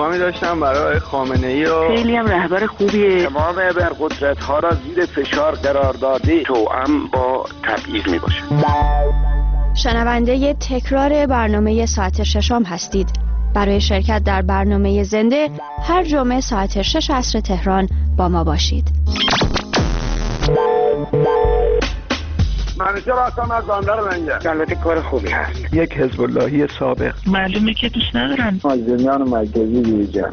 احترامی داشتم برای خامنه‌ای و خیلی هم رهبر خوبیه. تمام ابرقدرت‌ها را زیر فشار قرار داده، توأم با تبعیض میباشه. شنونده تکرار برنامه ساعت ششم هستید. برای شرکت در برنامه زنده هر جمعه ساعت 6 عصر تهران با ما باشید. منیژه راستم از باندر منجه. البته کار خوبی هست. یک حزب اللهی سابق. معلومه که دوست ندارن. آزمیان مرکزی دیجا.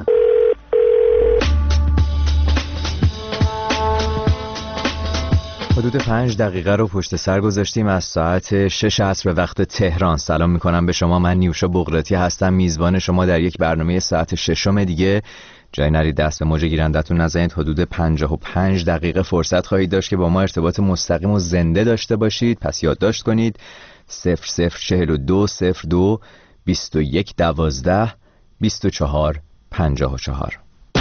حدود 5 دقیقه رو پشت سر گذاشتیم از ساعت 6 عصر به وقت تهران. سلام میکنم به شما، من نیوشا بغراتی هستم، میزبان شما در یک برنامه ساعت 6 دیگه. جای نرید دست به موج گیرندتون نزنید. حدود 55 دقیقه فرصت خواهید داشت که با ما ارتباط مستقیم و زنده داشته باشید. پس یادداشت کنید 0042 02 21 12 24 54.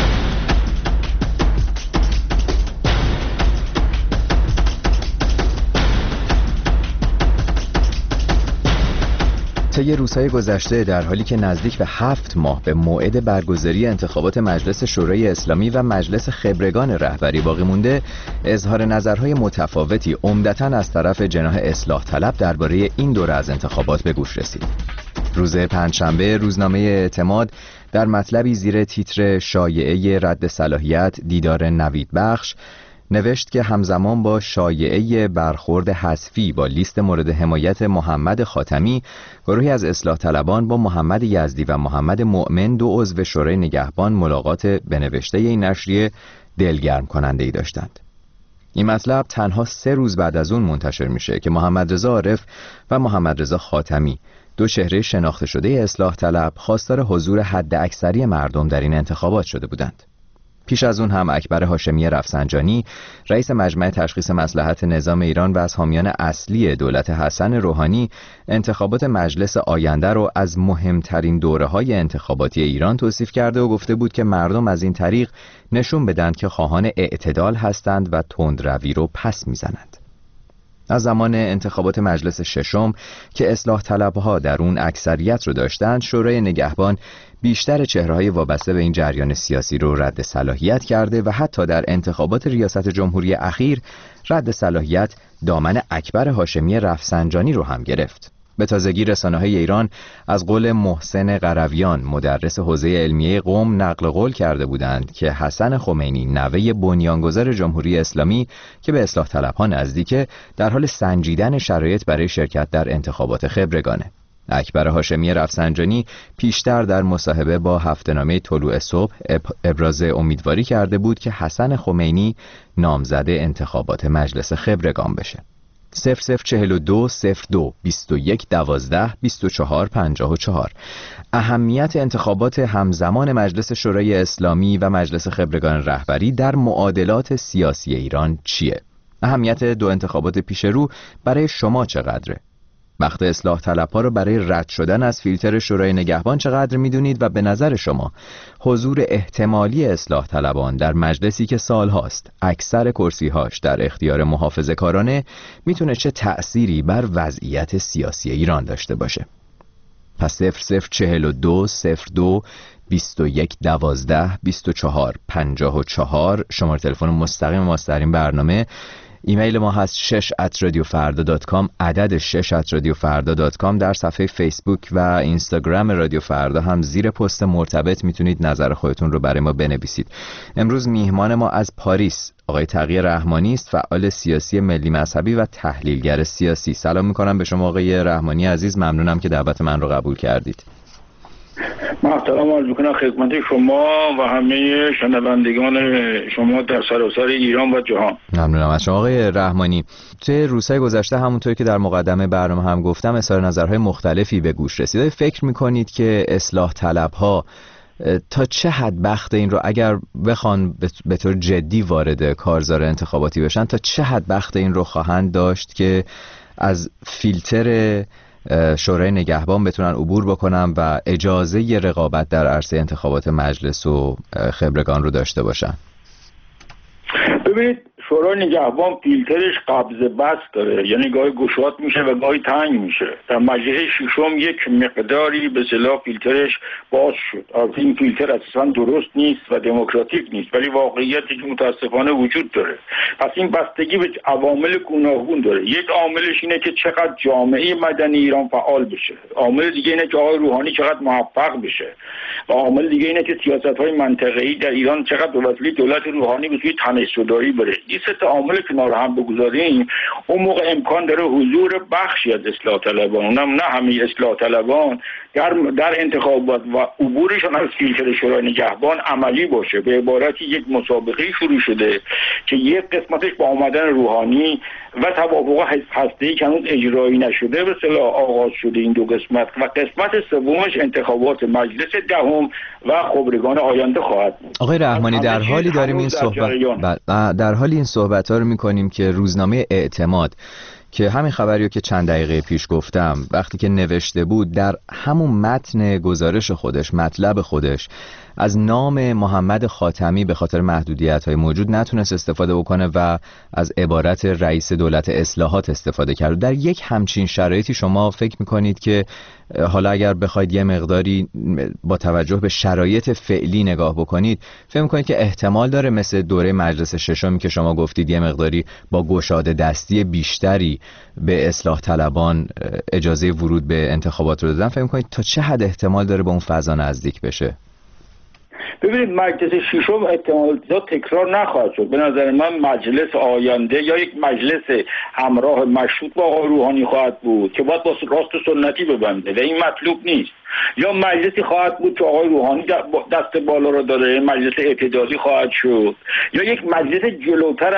طی روزهای گذشته در حالی که نزدیک به 7 ماه به موعد برگزاری انتخابات مجلس شورای اسلامی و مجلس خبرگان رهبری باقی مونده، اظهار نظرهای متفاوتی عمدتاً از طرف جناح اصلاح طلب درباره این دوره از انتخابات به گوش رسید. روز پنجشنبه روزنامه اعتماد در مطلبی زیر تیتر شایعه رد صلاحیت دیدار نوید بخش نوشت که همزمان با شایعه برخورد حذفی با لیست مورد حمایت محمد خاتمی، گروهی از اصلاح طلبان با محمد یزدی و محمد مؤمن، دو عضو شورای نگهبان، ملاقات به نوشته این نشریه دلگرم کننده ای داشتند. این مطلب تنها 3 روز بعد از اون منتشر میشه که محمد رضا عارف و محمد رضا خاتمی، دو چهره شناخته شده اصلاح طلب، خواستار حضور حد اکثری مردم در این انتخابات شده بودند. پیش از اون هم اکبر هاشمی رفسنجانی، رئیس مجمع تشخیص مصلحت نظام ایران و از حامیان اصلی دولت حسن روحانی، انتخابات مجلس آینده رو از مهمترین دوره‌های انتخاباتی ایران توصیف کرده و گفته بود که مردم از این طریق نشون بدن که خواهان اعتدال هستند و تندروی رو پس میزنند. از زمان انتخابات مجلس ششم که اصلاح طلبها در اون اکثریت رو داشتند، شورای نگهبان بیشتر چهره‌های وابسته به این جریان سیاسی رو رد صلاحیت کرده و حتی در انتخابات ریاست جمهوری اخیر رد صلاحیت دامن اکبر هاشمی رفسنجانی رو هم گرفت. به تازگی رسانه‌های ایران از قول محسن قرویان، مدرس حوزه علمیه قم، نقل قول کرده بودند که حسن خمینی، نوه بنیانگذار جمهوری اسلامی که به اصلاح طلبها نزدیکه، در حال سنجیدن شرایط برای شرکت در انتخابات خبرگانه. اکبر هاشمی رفسنجانی پیشتر در مصاحبه با هفته‌نامه طلوع صبح ابراز امیدواری کرده بود که حسن خمینی نامزد انتخابات مجلس خبرگان بشه. 0042 02 21 12 24 54. اهمیت انتخابات همزمان مجلس شورای اسلامی و مجلس خبرگان رهبری در معادلات سیاسی ایران چیه؟ اهمیت دو انتخابات پیش رو برای شما چقدره؟ وقت اصلاح طلبها رو برای رد شدن از فیلتر شورای نگهبان چقدر میدونید و به نظر شما حضور احتمالی اصلاح طلبان در مجلسی که سالهاست اکثر کرسی‌هاش در اختیار محافظه‌کارانه میتونه چه تأثیری بر وضعیت سیاسی ایران داشته باشه؟ پس 0042 02 21 12 24 54 شماره تلفن مستقیم ماست در این برنامه. ایمیل ما هست 6@radiofarda.com، عدد 6@radiofarda.com. در صفحه فیسبوک و اینستاگرام رادیو فردا هم زیر پست مرتبط میتونید نظر خودتون رو برای ما بنویسید. امروز میهمان ما از پاریس آقای تقی رحمانی است، فعال سیاسی ملی مذهبی و تحلیلگر سیاسی. سلام میکنم به شما آقای رحمانی عزیز، ممنونم که دعوت من رو قبول کردید. من سلام عرض میکنم خدمت شما و همه شنوندگان شما در سراسر ایران و جهان. ممنونم از شما آقای رحمانی. توی روزهای گذشته همونطور که در مقدمه برنامه هم گفتم اظهار نظرهای مختلفی به گوش رسیده. فکر میکنید که اصلاح طلبها تا چه حد بخت این رو اگر بخوان به طور جدی وارد کارزار انتخاباتی بشن، تا چه حد بخت این رو خواهند داشت که از فیلتر شورای نگهبان بتونن عبور بکنن و اجازه رقابت در عرصه انتخابات مجلس و خبرگان رو داشته باشن؟ ببینید شورای نگهبان فیلترش قبض بست داره، یعنی گاهی گشاد میشه و گاهی تنگ میشه. در مجلس ششم یک مقداری به اصطلاح فیلترش باز شد. این فیلتر اصلا درست نیست و دموکراتیک نیست، ولی واقعیتی که متاسفانه وجود داره. پس این بستگی به عوامل گوناگون داره. یک عاملش اینه که چقدر جامعه مدنی ایران فعال بشه، عامل دیگه اینه که آقای روحانی چقدر موفق بشه، و عامل دیگه اینه که سیاست‌های منطقه‌ای در ایران چقدر به وسیله دولت روحانی به سوی تنش‌زدایی بره. این سه تا عامل کنار هم بگذاریم، اون موقع امکان داره حضور بخشی از اصلاح طلبان، نه همه اصلاح طلبان، در انتخابات و عبورشان از فیلتر شورای نگهبان عملی باشه. به عبارتی یک مسابقه شروع شده که یک قسمتش با آمدن روحانی و توافق هسته‌ای که هنوز اجرایی نشده به اصطلاح آغاز شده این دو قسمت، و قسمت سومش انتخابات مجلس دهم و خبرگان آینده خواهد بود. آقای رحمانی، در حالی داریم این در حالی این صحبت‌ها رو می‌کنیم که روزنامه اعتماد که همین خبریو که چند دقیقه پیش گفتم وقتی که نوشته بود، در همون متن گزارش خودش، مطلب خودش، از نام محمد خاتمی به خاطر محدودیت‌های موجود نتونست استفاده بکنه و از عبارت رئیس دولت اصلاحات استفاده کرد. در یک همچین شرایطی شما فکر می‌کنید که حالا اگر بخواید یه مقداری با توجه به شرایط فعلی نگاه بکنید، فکر می‌کنید که احتمال داره مثل دوره مجلس ششمی که شما گفتید یه مقداری با گشاده دستی بیشتری به اصلاح طلبان اجازه ورود به انتخابات رو دادن، فکر می‌کنید تا چه حد احتمال داره به اون فضا نزدیک بشه؟ ببینید، مجلس ششم احتمال تکرار نخواهد شد. به نظر من مجلس آینده یا یک مجلس همراه مشروط با آقای روحانی خواهد بود که باید با راست و سنتی ببنده و این مطلوب نیست، یا مجلسی خواهد بود که آقای روحانی دست بالا رو داره، مجلس اعتدالی خواهد شد، یا یک مجلس جلوتر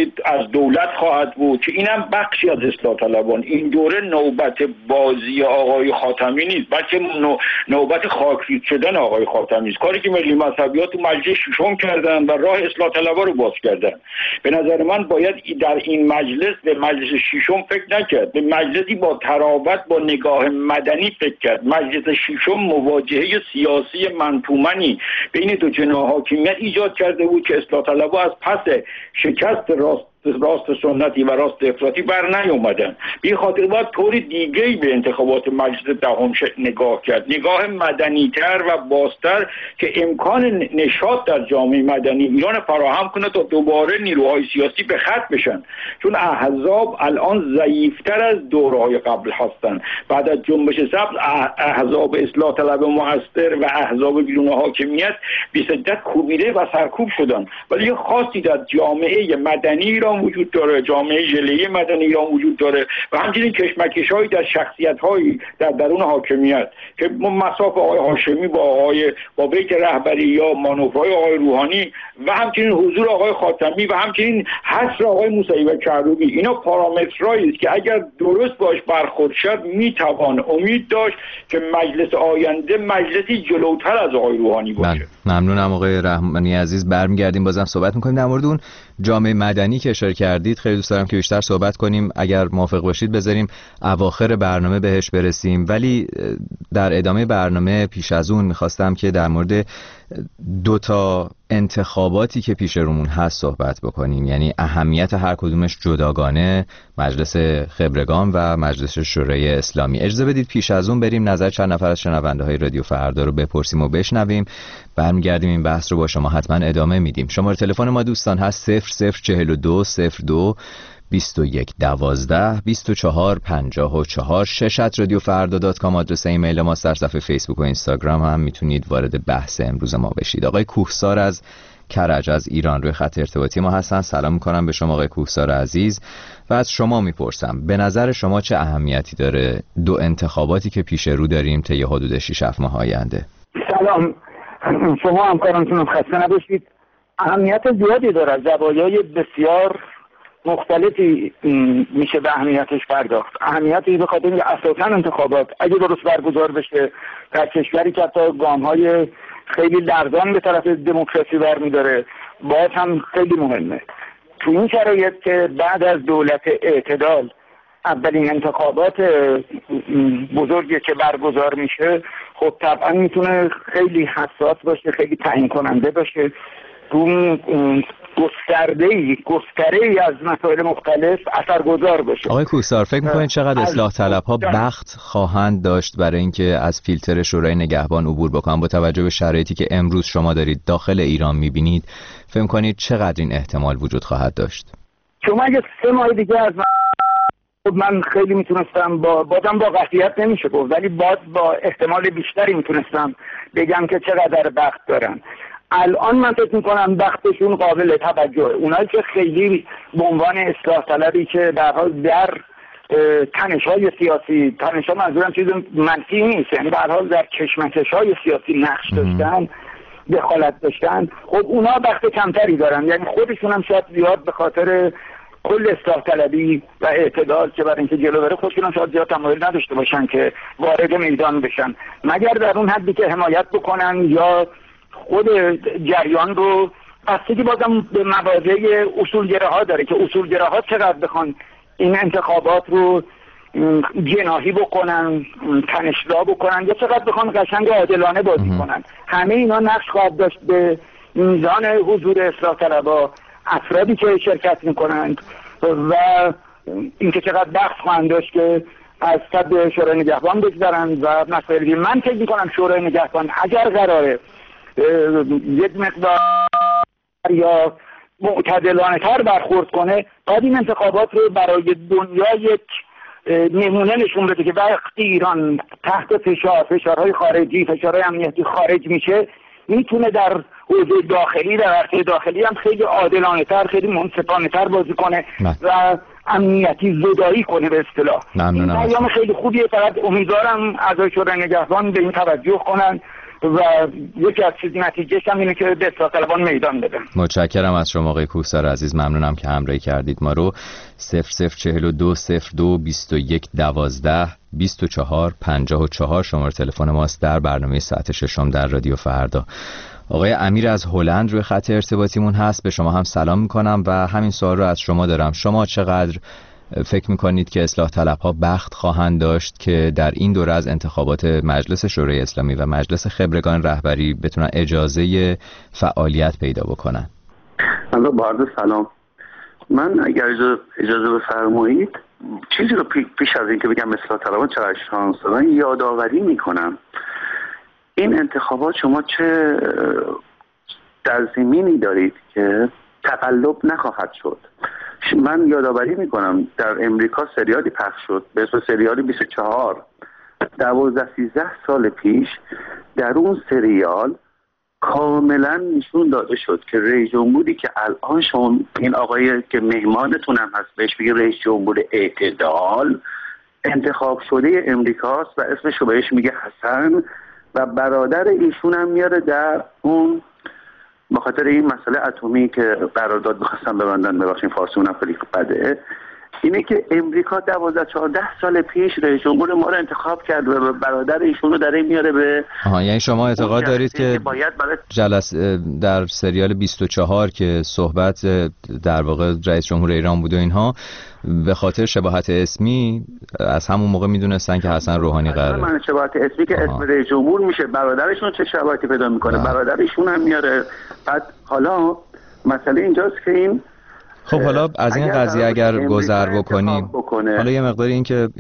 از دولت خواهد بود که اینم بخشی از اصلاح طلبان. این دوره نوبت بازی آقای خاتمی نیست، بلکه نوبت خاکریز شدن آقای خاتمی است. کاری که ملی مذهبیات تو مجلس ششم کردن و راه اصلاح طلبا رو باز کردن. به نظر من باید در این مجلس به مجلس ششم فکر نکرد، به مجلسی با تراوت با نگاه مدنی فکر کرد. مجلس ششم مواجهه سیاسی منطومنی بین دو جناح حاکمیت ایجاد کرده بود که اصلاح طلبها از پس شکست راست سنتی و راست افراطی بر نیومدن. به خاطر باید طور دیگه‌ای به انتخابات مجلس دهم نگاه کرد، نگاه مدنی‌تر و بازتر که امکان نشاط در جامعه مدنی ایران فراهم کنه تا دوباره نیروهای سیاسی به خط بشن، چون احزاب الان ضعیف‌تر از دوره‌های قبل هستن. بعد از جنبش سبز احزاب اصلاح طلب مؤثر و احزاب بیرون حاکمیت به شدت کوبیده و سرکوب شدن، ولی یه خاصی در جامعه مدنی ایران وجود داره، جامعه ژله‌ای مدنی ایران وجود داره و همچنین کشمکش‌هایی در شخصیت‌هایی در درون حاکمیت که مصاف آقای هاشمی با بیت رهبری یا مانورهای آقای روحانی و همچنین حضور آقای خاتمی و همچنین حصر آقای موسوی و کروبی، اینا پارامترهایی است که اگر درست باش برخورد شد میتوان امید داشت که مجلس آینده مجلسی جلوتر از آقای روحانی باشه. ممنونم آقای رحمانی عزیز. برمیگردیم بازم صحبت می‌کنیم در مورد اون جامعه مدنی که اشاره کردید. خیلی دوست دارم که بیشتر صحبت کنیم، اگر موافق باشید بذاریم اواخر برنامه بهش برسیم، ولی در ادامه برنامه پیش از اون می‌خواستم که در مورد دو تا انتخاباتی که پیش رومون هست صحبت بکنیم، یعنی اهمیت هر کدومش جداگانه، مجلس خبرگان و مجلس شورای اسلامی. اجازه بدید پیش از اون بریم نظر چند نفر از شنونده‌های رادیو فردا رو بپرسیم و بشنویم، برمیگردیم این بحث رو با شما حتما ادامه میدیم. شماره تلفن ما دوستان هست 0042 02 21 12 24 54 6@radiofrda.com آدرس ایمیل ما، در صفحه فیسبوک و اینستاگرام هم میتونید وارد بحث امروز ما بشید. آقای کوهسار از کرج از ایران روی خط ارتباطی ما هستن. سلام میکنم به شما آقای کوهسار عزیز و از شما میپرسم به نظر شما چه اهمیتی داره دو انتخاباتی که پیش رو داریم طی حدود 6-7 ماه آینده؟ سلام، شما همکارانتون خسته نباشید. اهمیت زیادی داره، زوایای بسیار مختلفی میشه به اهمیتش پرداخت. اهمیتی به خاطر اینکه اساساً انتخابات اگه درست برگزار بشه در کشوری که حتی گام‌های خیلی لرزان به طرف دموکراسی برمی‌داره، باز هم خیلی مهمه. تو این شرایط که بعد از دولت اعتدال اولین انتخابات بزرگی که برگزار میشه، خب طبعا میتونه خیلی حساس باشه، خیلی تعیین کننده باشه تو گستره‌ای از مسائل مختلف اثرگذار بشه. آقای کوهسار، فکر می‌کنید چقدر اصلاح طلب‌ها بخت خواهند داشت برای اینکه از فیلتر شورای نگهبان عبور بکنن با توجه به شرایطی که امروز شما دارید داخل ایران می‌بینید؟ فکر می‌کنید چقدر این احتمال وجود خواهد داشت؟ شما اگه 3 ماه دیگه از من خیلی میتونستم بازم با قطعیت نمیشه گفت، ولی با احتمال بیشتری میتونستم بگم که چقدر بخت دارن. الان من فکر میکنم بختشون قابل توجه. اونایی که خیلی به عنوان اصلاح طلبی که در حال در تنش‌های سیاسی، تنش‌ها منظورم چیز منفی نیست، یعنی به هر حال در کشمکش‌های سیاسی نقش داشتن، دخالت داشتن، خب اونا بخت کمتری دارن. یعنی خودشون هم شاید زیاد به خاطر کل اصلاح طلبی و اعتدال که برای اینکه جلو بره خودشون هم شاید زیاد تمایل نداشته باشن که وارد میدان بشن، مگر در اون حدی که حمایت بکنن یا خود جریان رو. بستگی بازم به مواضع اصولگراها داره که اصولگراها چقدر بخوان این انتخابات رو جناحی بکنن، تنش‌زا بکنن، یا چقدر بخوان قشنگ عادلانه بازی کنن. همه اینا نقش خواهد داشت به میزان حضور اصلاح طلبا، افرادی که شرکت میکنند و اینکه چقدر بخت خواهند داشت که از صد شورای نگهبان بگذارند و مسائل دیگه. من فکر میکنم شورای نگهبان اگر قراره یک مقدار یا معتدلانه تر برخورد کنه، باید این انتخابات رو برای دنیا یک نمونه نشون بده که وقتی ایران تحت فشارهای خارجی، فشارهای امنیتی خارج میشه، میتونه در حوزه داخلی، در عرصه داخلی هم خیلی عادلانه تر، خیلی منصفانه تر بازی کنه و امنیتی زدایی کنه به اصطلاح. این ایام خیلی خوبیه، فقط امیدوارم اعضای شورای نگهبان به این توجه کنن و یکی از نتیجه‌اش هم اینه که به اصلاح طلبان میدان بدن. متشکرم از شما آقای کوهسار عزیز، ممنونم که همراهی کردید ما رو. 0042 02 21 12 24 54 شماره تلفن ماست در برنامه ساعت ششم در رادیو فردا. آقای امیر از هلند روی خط ارتباطیمون هست، به شما هم سلام میکنم و همین سوال رو از شما دارم. شما چقدر فکر میکنید که اصلاح طلبها بخت خواهند داشت که در این دوره از انتخابات مجلس شورای اسلامی و مجلس خبرگان رهبری بتونن اجازه فعالیت پیدا بکنن؟ با عرض سلام، من اگر اجازه بفرمایید چیزی رو پیش از این که بگم اصلاح طلبها چقدر شانس دارن یادآوری میکنم. این انتخابات شما چه در زمینی دارید که تقلب نخواهد شد. من یادآوری میکنم در امریکا سریالی پخش شد به اسم سریال 24 12-13 سال پیش. در اون سریال کاملا نشون داده شد که رئیس جمهوری که الان شما این آقای که مهمانتون هم هست بهش بگید رئیس جمهور اعتدال، انتخاب شده امریکاست و اسمش رو بهش میگه حسن و برادر ایشون هم میاره در اون به خاطر این مسئله اتمی که قرارداد می‌خواستن ببندن. ببخشید فارسیونم خیلی بده. اینه که امریکا 12-14 سال پیش رئیس جمهور ما رو انتخاب کرد و برادر ایشون رو در میاره به یعنی شما اعتقاد دارید که جلسه در سریال 24 که صحبت در واقع رئیس جمهور ایران بود و اینها به خاطر شباهت اسمی از همون موقع میدونستن که حسن روحانی قراره؟ من شباهت اسمی که اسم رئیس جمهور میشه، برادرشون چه شباهتی پیدا میکنه؟ برادرشون هم میاره. بعد حالا مسئله اینجاست که این خب حالا از این قضیه اگر گذر بکنیم، حالا یه مقداری این که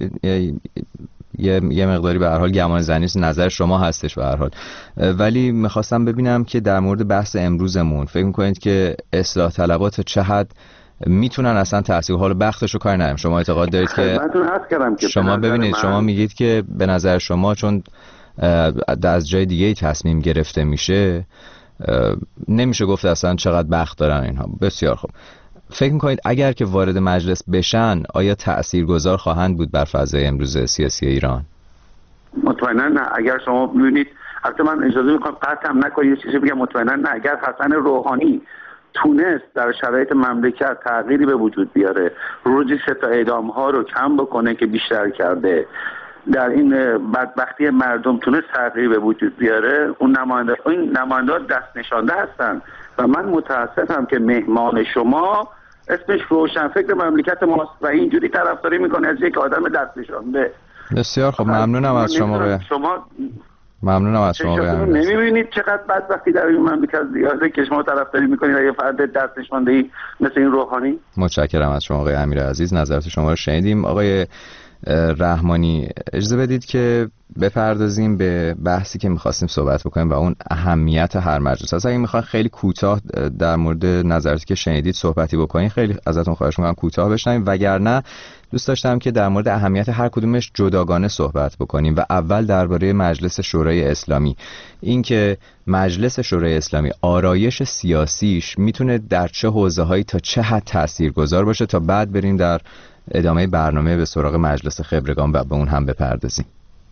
یه مقداری به هر حال گمان زنی نظر شما هستش به هر حال، ولی میخواستم ببینم که در مورد بحث امروزمون فکر میکنید که اصلاح طلبات چه حد میتونن اصلا تاثیر حال بختش رو کار نداریم؟ شما اعتقاد دارید که شما ببینید شما میگید که به نظر شما چون از جای دیگه تصمیم گرفته میشه نمیشه گفت اصلا چقدر بخت دارن اینها. بسیار خوب، فکر میکنید اگر که وارد مجلس بشن آیا تأثیرگذار خواهند بود بر فضای امروز سیاسی ایران؟ مطمئنا نه. اگر شما ببینید، البته من اجازه میخوام قطعم نکنید یه چیزی بگم، مطمئنا نه. اگر حسن روحانی تونست در شرایط مملکت تغییری به وجود بیاره، روزی 3 تا اعدام ها رو کم بکنه که بیشتر کرده، در این بدبختی مردم تونست تغییری به وجود بیاره، این نماینده دست نشانده هستن و من متاسفم که مهمان شما اسمش روشنفکر مملکت ماست و اینجوری طرفداری میکنه از یک آدم دست نشانده. بسیار خب، ممنونم از شما. ممنونم از شما. نمی‌بینید چقدر بدبختی در این مملکت زیاده که شما طرفداری می‌کنید یه فرد دستش مانده‌ای مثل این روحانی؟ متشکرم از شما آقای امیر عزیز، نظرات شما رو شنیدیم. آقای رحمانی، اجازه بدید که بپردازیم به بحثی که می‌خواستیم صحبت بکنیم و اون اهمیت هر مجلس. اگه می‌خواید خیلی کوتاه در مورد نظراتی که شنیدید صحبتی بکنید، خیلی ازتون خواهش می‌کنم کوتاه بشنویم، وگرنه دوست داشتم که در مورد اهمیت هر کدومش جداگانه صحبت بکنیم و اول درباره مجلس شورای اسلامی، اینکه مجلس شورای اسلامی آرایش سیاسیش میتونه در چه حوزه‌هایی تا چه حد تاثیرگذار باشه تا بعد بریم در ادامه برنامه به سراغ مجلس خبرگان و به اون هم بپردازیم.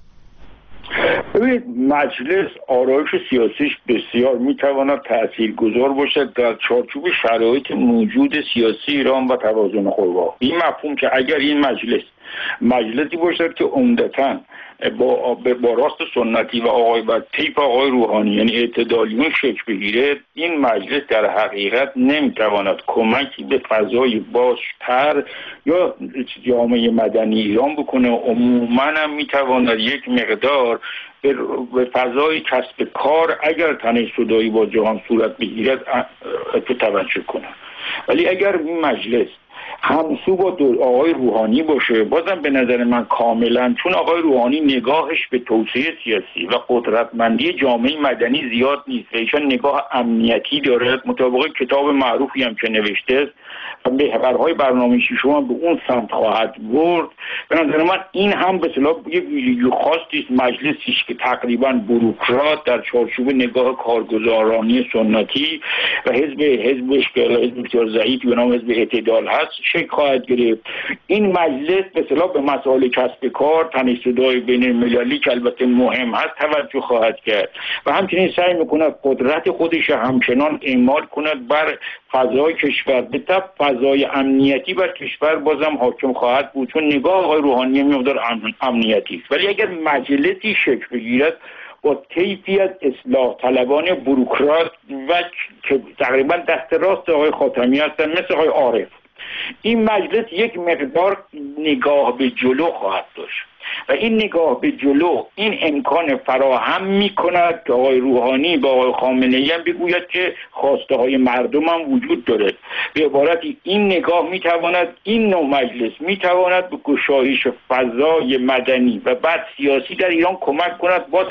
ببینید، مجلس آرایش سیاسیش بسیار میتواند تاثیرگذار باشد در چارچوب شرایط موجود سیاسی ایران و توازن قوا. این مفهوم که اگر این مجلسی باشد که عمدتاً با راست سنتی و طیف آقای روحانی یعنی اعتدالیون شکل بگیره، این مجلس در حقیقت نمیتواند کمکی به فضای بازتر یا جامعه مدنی ایران بکنه. عموماً هم میتواند یک مقدار به فضای کسب کار اگر تناسبی با جهان صورت بگیرد توجه کنه. ولی اگر این مجلس همسو با آقای روحانی باشه، بازم به نظر من کاملا، چون آقای روحانی نگاهش به توسعه سیاسی و قدرتمندی جامعه مدنی زیاد نیست و ایشان نگاه امنیتی داره، مطابق کتاب معروفی هم که نوشته است و محورهای برنامه شیشم هم به اون سمت خواهد برد. به نظر من این هم به اصطلاح یک ویژگی خاصی است مجلسی که تقریبا بوروکرات در چارچوب نگاه کارگزارانی سنتی و حزبش که حزب بسیار ضعیفی به نام حزب اعتدال هست شکل خواهد گرفت. این مجلس به اصطلاح به مسائل کسب کار، تناسب‌های بین المللی که البته مهم هست توجه خواهد کرد و همچنین سعی می‌کند قدرت خودش همچنان اعمال کند بر فضای کشور، به طب فضای امنیتی بر کشور بازم حاکم خواهد بود، چون نگاه آقای روحانی مقدار امنیتی است. ولی اگر مجلسی شکل بگیرد با طیفی از اصلاح طلبان بوروکرات و که تقریبا دست راست آقای خاتمی هستند مثل آقای عارف، این مجلس یک مقدار نگاه به جلو خواهد داشت و این نگاه به جلو این امکان فراهم می‌کند که آقای روحانی با آقای خامنه‌ای هم بگوید که خواسته های مردم هم وجود دارد. به عبارتی این نگاه می‌تواند، این نوع مجلس می‌تواند به گشایش فضای مدنی و بعد سیاسی در ایران کمک کند با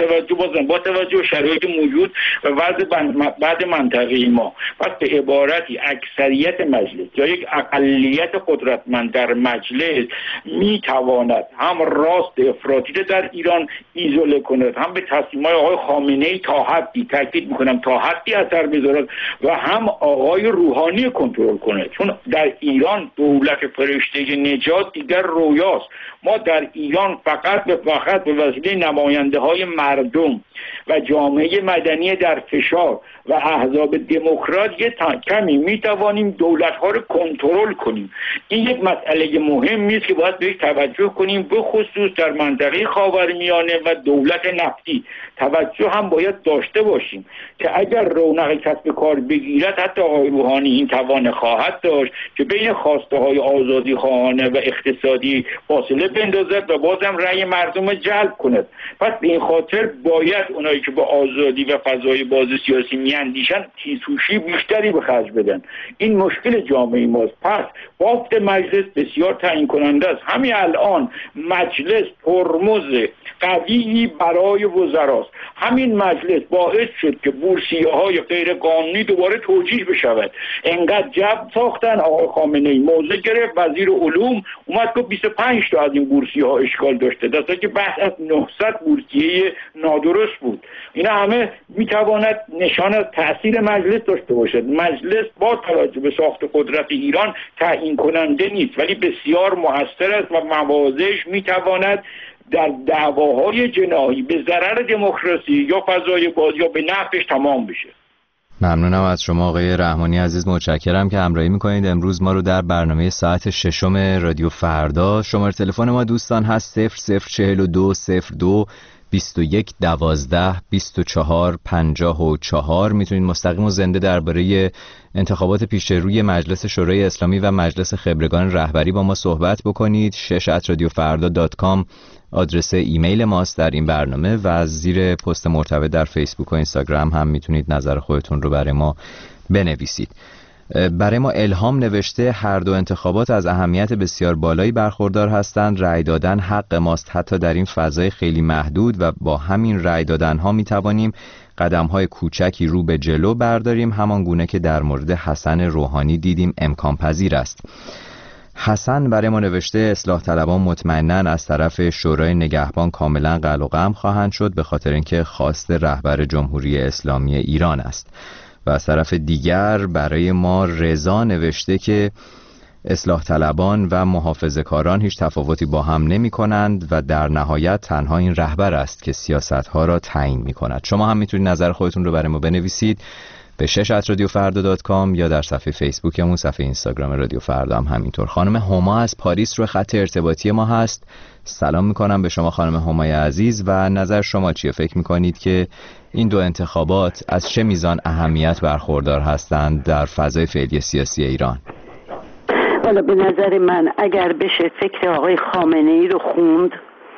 توجه به شرایط موجود و وضع بعد منطقه ما. پس به عبارتی اکثریت مجلس یا یک اقلیت قدرتمند در مجلس می‌تواند هم راست افراطی در ایران ایزوله کند، هم به تصمیم‌های آقای خامنه‌ای تا حدی، تاکید می‌کنم تا حدی اثر بذارد و هم آقای روحانی کنترل کنه، چون در ایران دولت فرشته نجات دیگر رویاست. ما در ایران فقط به وسیله نماینده‌های مردم و جامعه مدنی در فشار و احزاب دموکرات کمی می‌توانیم دولت‌ها رو کنترل کنیم. این یک مسئله مهمی است که باید بهش توجه کنیم، به خصوص در منطقه خاورمیانه و دولت نفتی توجه هم باید داشته باشیم که اگر رونق کسب کار بگیرد، حتی آقای روحانی این توان خواهد داشت که بین خواسته های آزادی خواهانه و اقتصادی فاصله بندازد و بازم رأی مردم جلب کند. پس به این خاطر باید اونایی که با آزادی و فضای باز سیاسی میاندیشن تیزهوشی بیشتری به خرج بدن. این مشکل جامعه ماست. پس بافت مجلس بسیار تعیین کننده است. همین الان مجلس ترمز قوی برای وزراست. همین مجلس باعث شد که بورسیه‌های غیر قانونی دوباره توجیه بشود. انقدر جبر ساختن، آقای خامنه‌ای موضع گرفت، وزیر علوم اومد که 25 تا از این بورسیه‌ها اشکال داشته، در حالی که بحث از 900 بورسیه نادرست بود. اینا همه میتواند نشان از تأثیر مجلس داشته باشد. مجلس با توجه به ساخت قدرت ایران تعیین کننده نیست، ولی بسیار مؤثر است و موازش میتواند در دعواهای جناحی به ضرر دموکراسی یا فضای باز یا به نفعش تمام بشه. ممنونم از شما آقای رحمانی عزیز، متشکرم که همراهی میکنید امروز ما رو در برنامه ساعت 6 رادیو فردا. شماره تلفن ما دوستان هست 0042 02 21 12 24 54. میتونید مستقیم و زنده درباره انتخابات پیش روی مجلس شورای اسلامی و مجلس خبرگان رهبری با ما صحبت بکنید. 6@radiofarda.com آدرس ایمیل ماست در این برنامه و از زیر پست مرتبط در فیسبوک و اینستاگرام هم میتونید نظر خودتون رو برای ما بنویسید. برای ما الهام نوشته هر دو انتخابات از اهمیت بسیار بالایی برخوردار هستند. رأی دادن حق ماست حتی در این فضای خیلی محدود و با همین رأی دادن ها میتوانیم قدم های کوچکی رو به جلو برداریم، همان گونه که در مورد حسن روحانی دیدیم امکان پذیر است. حسن برای ما نوشته اصلاح طلبان مطمئناً از طرف شورای نگهبان کاملا قلع و قم خواهند شد به خاطر اینکه خواست رهبر جمهوری اسلامی ایران است. و از طرف دیگر برای ما رضا نوشته که اصلاح طلبان و محافظه‌کاران هیچ تفاوتی با هم نمی کنند و در نهایت تنها این رهبر است که سیاست‌ها را تعیین می کند. شما هم میتونید نظر خودتون رو برای ما بنویسید به 6@radiofarda.com یا در صفحه فیسبوکمون، صفحه اینستاگرام رادیو فردا هم همینطور. خانم هما از پاریس رو خط ارتباطی ما هست. سلام میکنم به شما خانم همای عزیز و نظر شما چیه؟ فکر میکنید که این دو انتخابات از چه میزان اهمیت برخوردار هستند در فضای فعلی سیاسی ایران؟ حالا به نظر من اگر بشه فکر آقای خامنه‌ای رو خوند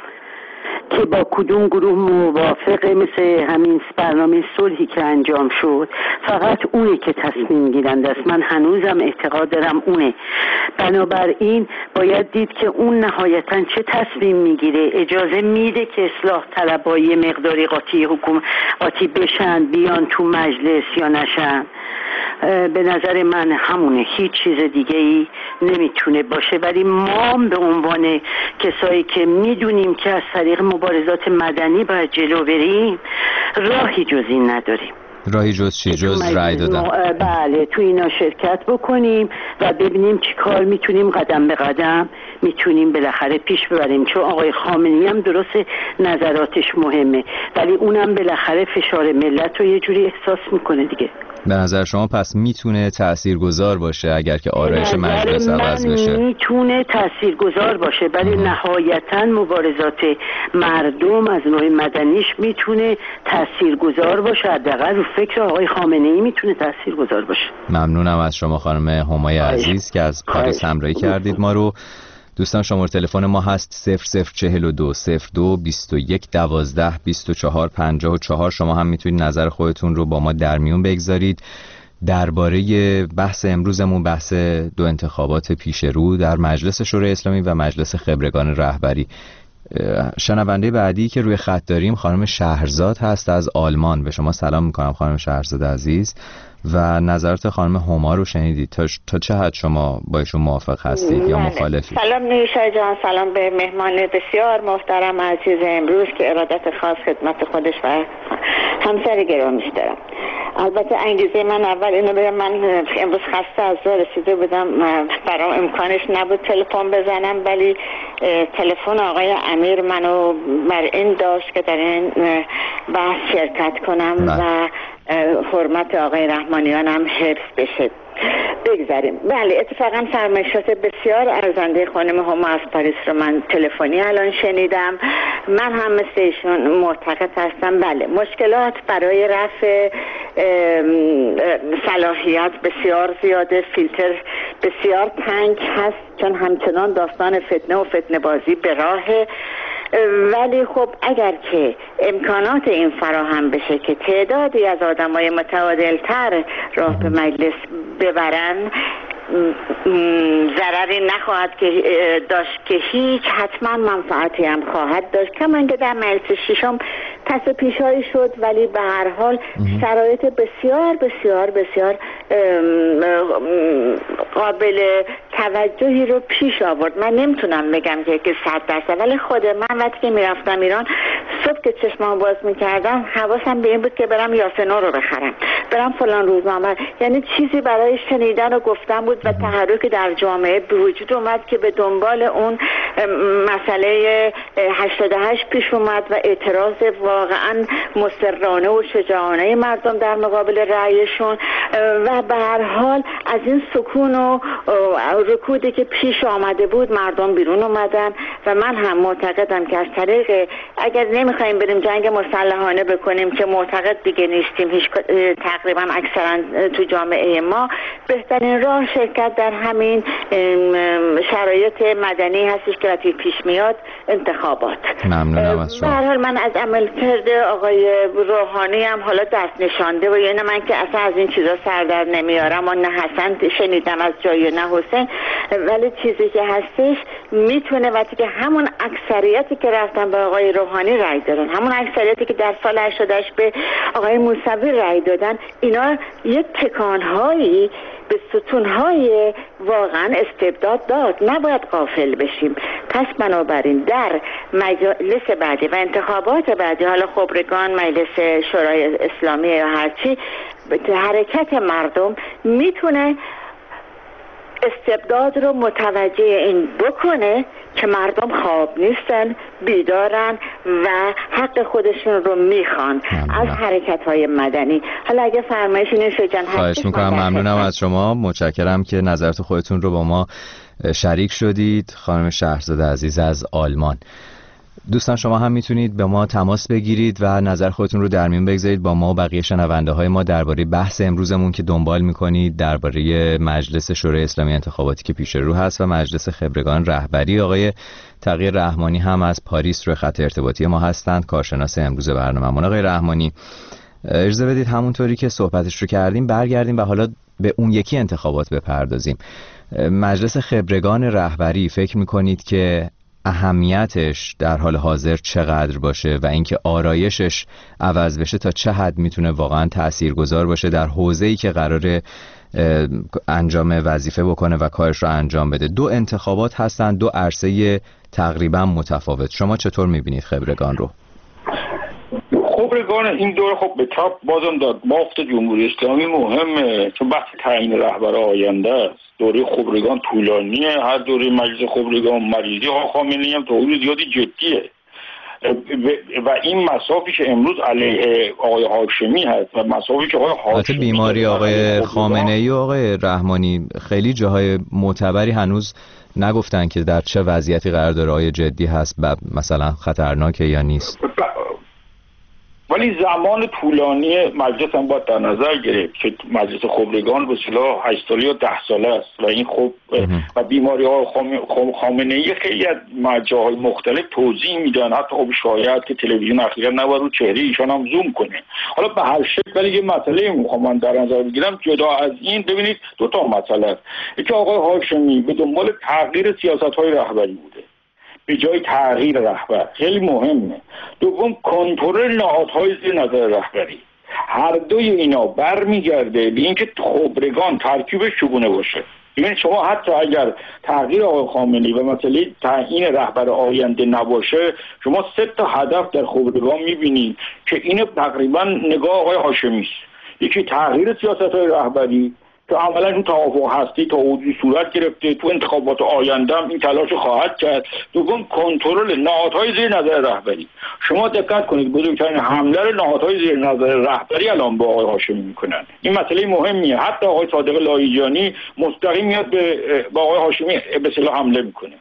که با کدوم گروه موافقه، مثل همین برنامه صلحی که انجام شد، فقط اونه که تصمیم گیرنده است. من هنوزم اعتقاد دارم اونه. بنابراین باید دید که اون نهایتاً چه تصمیم میگیره. اجازه میده که اصلاح طلبای مقداری قاطی بشن بیان تو مجلس یا نشن؟ به نظر من همونه، هیچ چیز دیگه ای نمیتونه باشه. ولی ما به عنوان کسایی که میدونیم که از طریق مبارزات مدنی باید جلو بریم، راهی جز این نداریم. راهی جز چی؟ جز رأی دادن؟ بله، تو اینا شرکت بکنیم و ببینیم چی کار میتونیم قدم به قدم میتونیم بالاخره پیش ببریم. چون آقای خامنه‌ای هم درست نظراتش مهمه، ولی اونم بالاخره فشار ملت رو یه جوری احساس میکنه دیگه. به نظر شما پس میتونه تاثیرگذار باشه اگر که آرایش مجلس عوض بشه؟ میتونه تاثیرگذار باشه، ولی نهایتا مبارزات مردم از نوع مدنیش میتونه تاثیرگذار باشه. حداقل رو فکر آقای خامنه‌ای میتونه تاثیرگذار باشه. ممنونم از شما خانم همای عزیز که از پاریس همراهی کردید ما رو. دوستان شماره تلفن ما هست 0042 02 21 12 24 54. شما هم میتونید نظر خودتون رو با ما در میون بگذارید درباره بحث امروزمون، بحث دو انتخابات پیش رو در مجلس شورای اسلامی و مجلس خبرگان رهبری. شنونده بعدی که روی خط داریم خانم شهرزاد هست از آلمان. به شما سلام میکنم خانم شهرزاد عزیز و نظرات خانم هما رو شنیدید. تا چه حد شما با ایشون موافق هستید یا مخالفید؟ سلام نیوشا جان، سلام به مهمان بسیار محترم عزیز امروز که ارادت خاص خدمت خودش و همسر گرامیش دارم. البته انگیزه من اول اینو بگم، من امروز خسته از راه رسیده بودم، برام امکانش نبود تلفن بزنم، ولی تلفن آقای امیر منو بر این داشت که در این بحث شرکت کنم و حرمت آقای رحمانیان هم حفظ بشه. بگذاریم. بله، اتفاقا فرمایشات بسیار ارزنده خانم هما از پاریس رو من تلفنی الان شنیدم. من هم مثل ایشون معتقد هستم بله، مشکلات برای رفع صلاحیت بسیار زیاده، فیلتر بسیار تنگ هست، چون همچنان داستان فتنه و فتنه بازی به راهه. ولی خب اگر که امکانات این فراهم بشه که تعدادی از آدمای متعادل‌تر راه به مجلس ببرن، ضرری نخواهد که داشت که هیچ، حتما منفعتی هم خواهد داشت. کمان که در مجلس ششم پس و پیشایی شد، ولی به هر حال شرایط بسیار بسیار بسیار قابل توجهی رو پیش آورد. من نمیتونم بگم که 100%، ولی خود من وقتی که میرفتم ایران صبح که چشمام باز میکردم حواسم به این بود که برم یاسنو رو بخرم، برم فلان روزنامه، یعنی چیزی برای شنیدن و گفتن بود و تحرک در جامعه به وجود اومد که به دنبال اون مسئله 88 پیش اومد و اعتراض واقعا مصرانه و شجاعانه مردم در مقابل رأیشون و به هر حال از این سکون و رکودی که پیش آمده بود مردم بیرون اومدن و من هم معتقدم که از طریق اگر نمیخوایم بریم جنگ مسلحانه بکنیم که معتقد دیگه نیستیم هیچ تقریبا اکثرا تو جامعه ما، بهترین راه شرکت در همین شرایط مدنی هستش که وقتی پیش میاد انتخابات. ممنونم از شما. به هر حال من از عمل کرده آقای روحانی هم حالا دست نشانده و یعنی من که اصلا از این چیزا سر در نمیارم و نه حسن شنیدم از جایی نه حسین، ولی چیزی که هستش میتونه وقتی که همون اکثریتی که رفتن به آقای روحانی رای دادن، همون اکثریتی که در سال 88 به آقای موسوی رای دادن، اینا یک تکانهایی به ستونهای واقعا استبداد داد. نباید غافل بشیم. پس بنابراین در مجلس بعدی و انتخابات بعدی، حالا خبرگان، مجلس شورای اسلامی یا هرچی، حرکت مردم میتونه استبداد رو متوجه این بکنه که مردم خواب نیستن، بیدارن و حق خودشون رو میخوان از حرکت‌های مدنی. حالا اگه فرمایشی نشه جان خواهش میکنم. ممنونم از شما. متشکرم که نظرات خودتون رو با ما شریک شدید. خانم شهرزاد عزیز از آلمان. دوستان شما هم میتونید به ما تماس بگیرید و نظر خودتون رو در میون بگذارید با ما و بقیه شنونده های ما درباره بحث امروزمون که دنبال میکنید درباره مجلس شورای اسلامی انتخاباتی که پیش رو هست و مجلس خبرگان رهبری. آقای تقی رحمانی هم از پاریس روی خط ارتباطی ما هستند، کارشناس امروز برنامه‌مون. آقای رحمانی، اجازه بدید همونطوری که صحبتش رو کردیم برگردیم و حالا به اون یکی انتخابات بپردازیم. مجلس خبرگان رهبری فکر میکنید که اهمیتش در حال حاضر چقدر باشه و اینکه آرایشش عوض بشه تا چه حد میتونه واقعا تاثیرگذار باشه در حوزه‌ای که قراره انجام وظیفه بکنه و کارش رو انجام بده؟ دو انتخابات هستن، دو عرصه تقریبا متفاوت. شما چطور میبینید خبرگان رو؟ خبرگان این دوره خب به تاپ بازم داد بافت جمهوری اسلامی مهمه، چون بحث تعیین رهبر آینده است. دوره خبرگان طولانیه، هر دوره مجلس خبرگان مریضی خامنه‌ای هم تا حدود زیادی جدیه و این مسافی که امروز علیه آقای هاشمی هست و مسافی که آقای هاشمی بیماری آقای خامنه‌ای و آقای رحمانی خیلی جاهای معتبری هنوز نگفتن که در چه وضعیتی قرار داره، آیا جدی هست و مثلا خطرناکه یا نیست. ولی زمان طولانی مجلس هم باید در نظر گرفت که مجلس خبرگان به اصطلاح 8 ساله یا 10 ساله است و این خب و بیماری ها خامنه‌ای خیلی از جاهای مختلف توضیح میدن، حتی خب شاید که تلویزیون اخیرا نباید رو چهره ایشان هم زوم کنه. حالا به هر شکل ولی یه مسئله میخوام من در نظر بگیرم. جدا از این ببینید دو تا مسئله است. یکی آقای هاشمی به دنبال تغییر سیاست‌های رهبری بوده به جای تغییر رهبر، خیلی مهمه. دوم کنترل نهادهای زیر نظر رهبری. هر دوی اینا برمیگرده به اینکه خبرگان ترکیبش چگونه باشه. ببینید شما حتی اگر تغییر آقای خامنه‌ای و مسئله تعیین رهبر آینده نباشه، شما 3 تا هدف در خبرگان میبینید که اینو تقریبا نگاه آقای هاشمی است. یکی تغییر سیاست‌های رهبری که عملا این توافق هستی تا حدودی صورت گرفته، تو انتخابات آینده هم این تلاش خواهد کرد. دوم کنترل نهادهای زیر نظر رهبری. شما دقت کنید بزرگترین حمله نهادهای زیر نظر رهبری الان با آقای هاشمی میکنن. این مسئله مهمیه. حتی آقای صادق لایجانی مستقیم میاد با آقای هاشمی به اصطلاح حمله میکنه.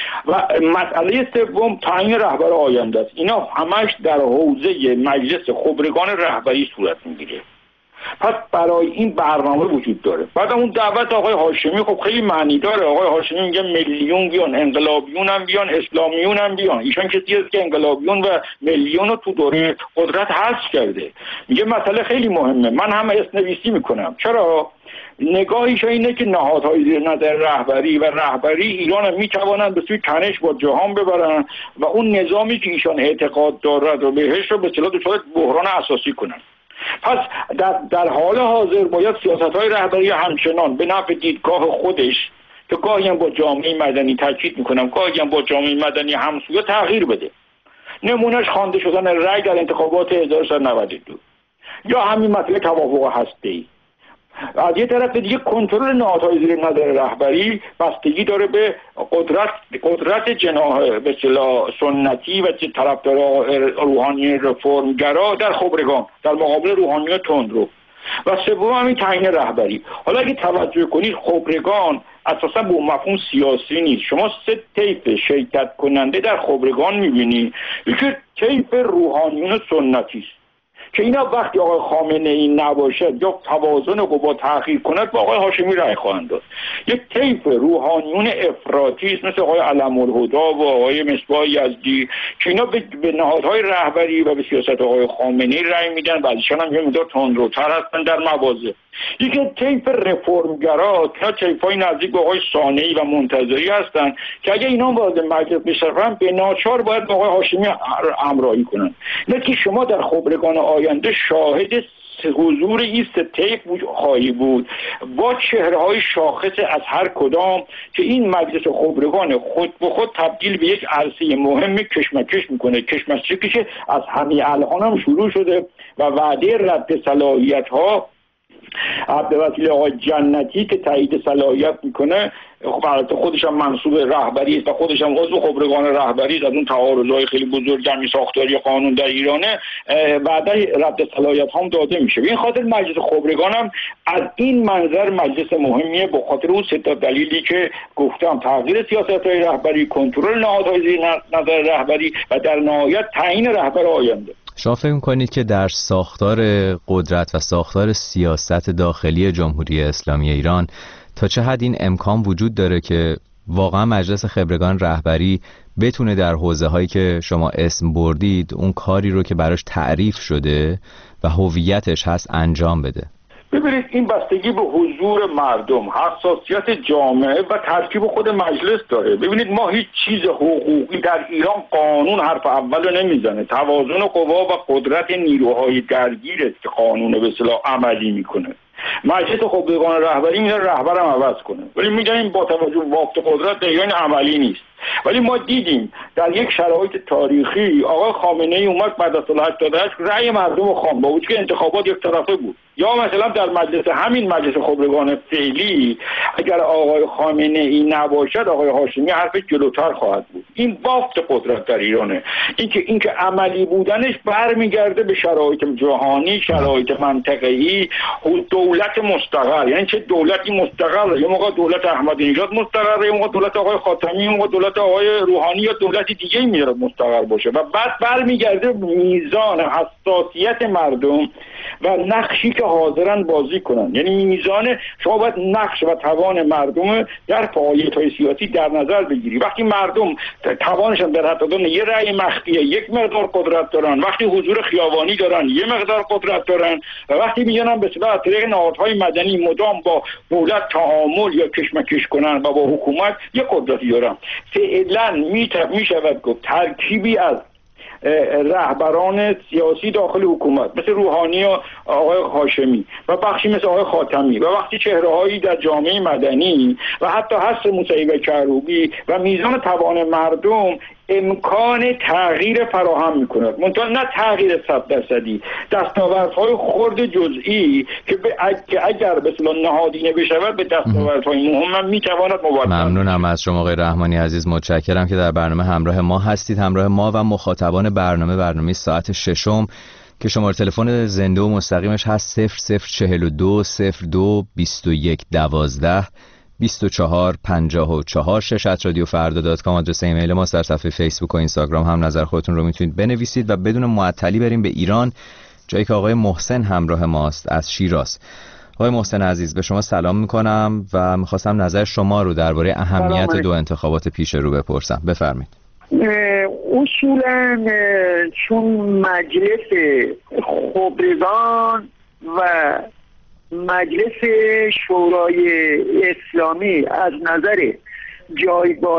و مسئله سوم تعیین رهبر آینده است. اینا همش در حوزه مجلس خبرگان رهبری صورت میگیره. پس برای این برنامه وجود داره. بعد اون دعوت آقای هاشمی خب خیلی معنی داره. آقای هاشمی میگه میلیون بیان، انقلابیون هم بیان، اسلامیون هم بیان. ایشان کسی است که انقلابیون و میلیون رو تو دوره قدرت حذف کرده. میگه مسئله خیلی مهمه، من هم اسم‌نویسی میکنم. چرا؟ نگاهیش اینه که نهادهای زیر نظر رهبری و رهبری ایران میتوانند به سوی تنش با جهان ببرن و اون نظامی که ایشان اعتقاد دارد و بهش رو به اصطلاح دچار بحران اساسی کنن. پس در حال حاضر باید سیاست‌های رهبری همچنان به نفع دیدگاه خودش که گاهی هم با جامعه مدنی تاکید میکنم، گاهی هم با جامعه مدنی همسویه تغییر بده. نمونهش خوانده شدن رأی در انتخابات 1392 یا همین مسئله توافق هسته‌ای. از یه طرف دیگه کنترل نهادهای زیر نظر رهبری بستگی داره به قدرت جناح به اصطلاح سنتی و طرفدار روحانی رفرمگرا در خبرگان در مقابل روحانی تندرو. و سوم همین تعیین رهبری. حالا اگه توجه کنید خبرگان اساسا به مفهوم سیاسی نیست. شما 3 طیف شرکت کننده در خبرگان میبینی. یکی طیف روحانیون سنتی است که اینا وقتی آقای خامنه ای نباشد یا توازن قوا تغییر کند با آقای هاشمی رأی خواهند داد. یک طیف روحانیون افراطی است مثل آقای علم‌الهدی و آقای مصباح یزدی که اینا به نهادهای رهبری و به سیاست آقای خامنه ای رأی میدن و ازشان هم یه مقدار تندروتر هستن در مواضع. یکی طیف رفرمگرا که طیفای نزدیک به آقای صانعی و منتظری هستن که اگه اینا وارد مجلس بشن به ناچار باید با آقای هاشمی همراهی کنن. که شما در خبرگان آینده شاهد حضور ایست طیف خواهی بود با چهره‌های شاخص از هر کدام که این مجلس خبرگان خود به خود تبدیل به یک عرصه مهم کشمکش میکنه. کشمکشی که از همین الان هم شروع شده و وعده رد صلاحیت‌ها به وسیله آقای جنتی که تایید صلاحیت میکنه، خب البته خودش هم منصوب رهبری است و خودش هم عضو خبرگان رهبری است، از اون تعارضای خیلی بزرگ در ساختاری قانون در ایرانه، بعدا رد صلاحیت هم داده میشه. به این خاطر مجلس خبرگان هم از این منظر مجلس مهمیه، به خاطر اون 3 دلیلی که گفتم: تغییر سیاست‌های رهبری، کنترل نهادهای زیر نظر رهبری و در نهایت تعیین رهبر آینده. شما فکر می‌کنید که در ساختار قدرت و ساختار سیاست داخلی جمهوری اسلامی ایران تا چه حد این امکان وجود داره که واقعا مجلس خبرگان رهبری بتونه در حوزه‌هایی که شما اسم بردید اون کاری رو که براش تعریف شده و هویتش هست انجام بده؟ ببینید، این بستگی به حضور مردم، حساسیت جامعه و ترکیب خود مجلس داره. ببینید، ما هیچ چیز حقوقی در ایران قانون حرف اولو نمیزنه. توازن قوا و قدرت نیروهای درگیر است که قانون به اصطلاح عملی میکنه. مجلس خبرگان رهبری میره رهبرم عوض کنه، ولی میگن با توجه به بافت قدرت در ایران عملی نیست. ولی ما دیدیم در یک شرایط تاریخی آقای خامنه ای اومد بعد از سال 88 رأی مردم رو خواند، با وجودی که انتخابات یک طرفه بود. یا مثلا در همین مجلس خبرگان فعلی اگر آقای خامنه ای نباشد آقای هاشمی حرف جلوتر خواهد بود. این بافت قدرت در ایرانه. اینکه عملی بودنش برمیگرده به شرایط جهانی، شرایط منطقه‌ای، دولت مستقر. یعنی چه دولتی مستقر؟ یه موقع دولت احمدی نژاد مستقره، یه موقع دولت آقای خاتمی، یه موقع دولت آقای روحانی یا دولت دیگه میره مستقر باشه و بعد برمیگرده میزان حساسیت مردم و نقشی که حاضرن بازی کنن. یعنی میزان شما باید نقش و توان مردم در فعالیت‌های سیاسی در نظر بگیری. وقتی مردم توانشون در حد دادن یه رأی مخفیه یک مقدار قدرت دارن، وقتی حضور خیابانی دارن یه مقدار قدرت دارن و وقتی میگن به اصطلاح طریق نهادهای مدنی مدام با دولت تعامل یا کشمکش کنن و با حکومت یه قدرتی دارن. فعلا میشود گفت ترکیبی از رهبران سیاسی داخل حکومت مثل روحانی و آقای هاشمی و بخشی مثل آقای خاتمی و وقتی چهره‌هایی در جامعه مدنی و حتی حسن موسوی و کروبی و میزان توان مردم امکان تغییر فراهم می‌کند. منتها نه تغییر 100%. دستاوردهای خرد جزئی که اگر به اصطلاح نهادینه بشود به دستاوردهای مهم می‌تواند مبادله. ممنونم از شما آقای رحمانی عزیز. متشکرم که در برنامه همراه ما هستید، همراه ما و مخاطبان برنامه ساعت 6 که شماره تلفن زنده و مستقیمش هست 0042 02 21 12 24 54 6@radiofarda.com. آدرس ایمیل ما، در صفحه فیسبوک و اینستاگرام هم نظر خودتون رو میتونید بنویسید و بدون معطلی بریم به ایران، جایی که آقای محسن همراه ماست از شیراز. آقای محسن عزیز، به شما سلام میکنم و میخواستم نظر شما رو درباره اهمیت 2 انتخابات پیش رو بپرسم. بفرمایید. اصولا چون مجلس خبرگان و مجلس شورای اسلامی از نظر جایگاه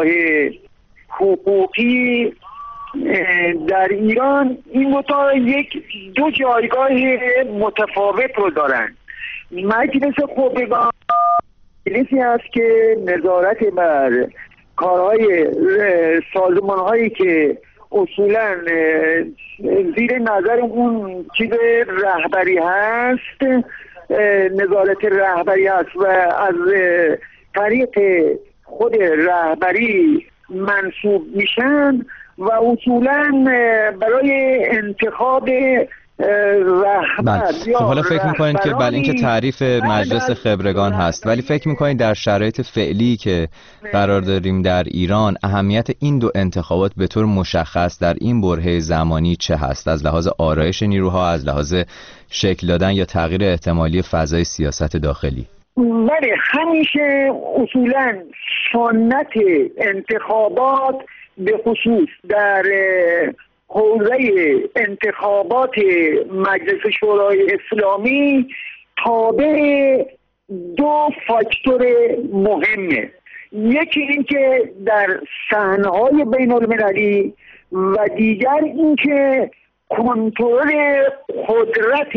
حقوقی در ایران این دو جایگاه متفاوت رو دارن. مجلس خبرگان مجلسی است که نظارت بر کارهای سازمان‌هایی که اصولا زیر نظر اون چیز رهبری هست، نظارت رهبری هست و از طریق خود رهبری منصوب میشن و اصولا برای انتخاب رهبر خب حالا فکر میکنید که بله این که تعریف مجلس خبرگان هست، ولی فکر میکنید در شرایط فعلی که قرار داریم در ایران اهمیت این دو انتخابات به طور مشخص در این برهه زمانی چه هست؟ از لحاظ آرایش نیروها، از لحاظ شکل دادن یا تغییر احتمالی فضای سیاست داخلی؟ بله، همیشه اصولا سنت انتخابات به خصوص در حوزه انتخابات مجلس شورای اسلامی تابع دو فاکتور مهمه. یکی این که در صحنه‌های بین المللی و دیگر این که کنترل قدرت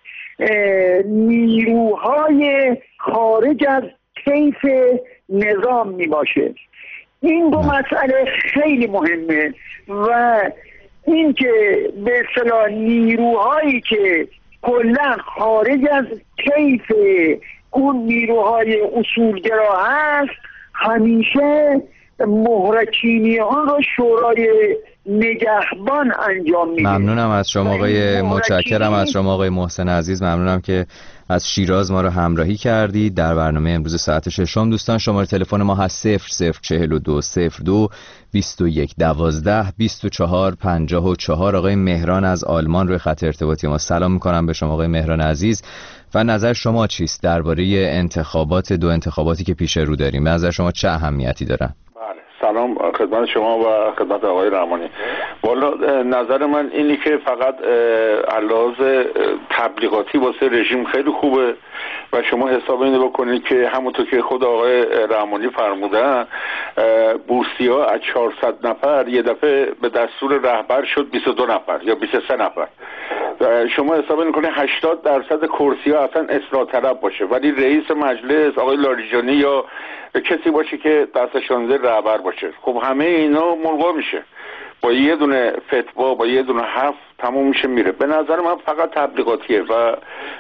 نیروهای خارج از طیف نظام می باشه. این دو مسئله خیلی مهمه و این که به اصطلاح نیروهایی که کلا خارج از طیف اون نیروهای اصولگرا هست همیشه مهرچینی آن رو شورای نگهبان انجام میده. ممنونم از شما آقای متشکرم از شما آقای محسن عزیز. ممنونم که از شیراز ما رو همراهی کردید در برنامه امروز ساعت 6. دوستان شماره تلفن ما هست 0042 02 21 12 24 54. آقای مهران از آلمان روی خط ارتباطی ما. سلام میکنم به شما آقای مهران عزیز و نظر شما چیست درباره انتخابات دو انتخاباتی که پیش رو داریم؟ به نظر شما چه اهمیتی دارن؟ سلام خدمت شما و خدمت آقای رحمانی. والا نظر من اینی که فقط علاوه تبلیغاتی واسه رژیم خیلی خوبه و شما حساب اینو بکنید که همونطور که خود آقای رحمانی فرمودن بورسی‌ها از 400 نفر یه دفعه به دستور رهبر شد 22 نفر یا 23 نفر. شما حساب می‌کنید 80% کرسی‌ها اصلا اصلاح طلب باشه ولی رئیس مجلس آقای لاریجانی یا کسی باشه که دستشانده رهبر باشه. خب همه اینا ملغا میشه با یه دونه فتوا، با یه دونه حرف تموم میشه میره. به نظر من فقط تبلیغاتیه و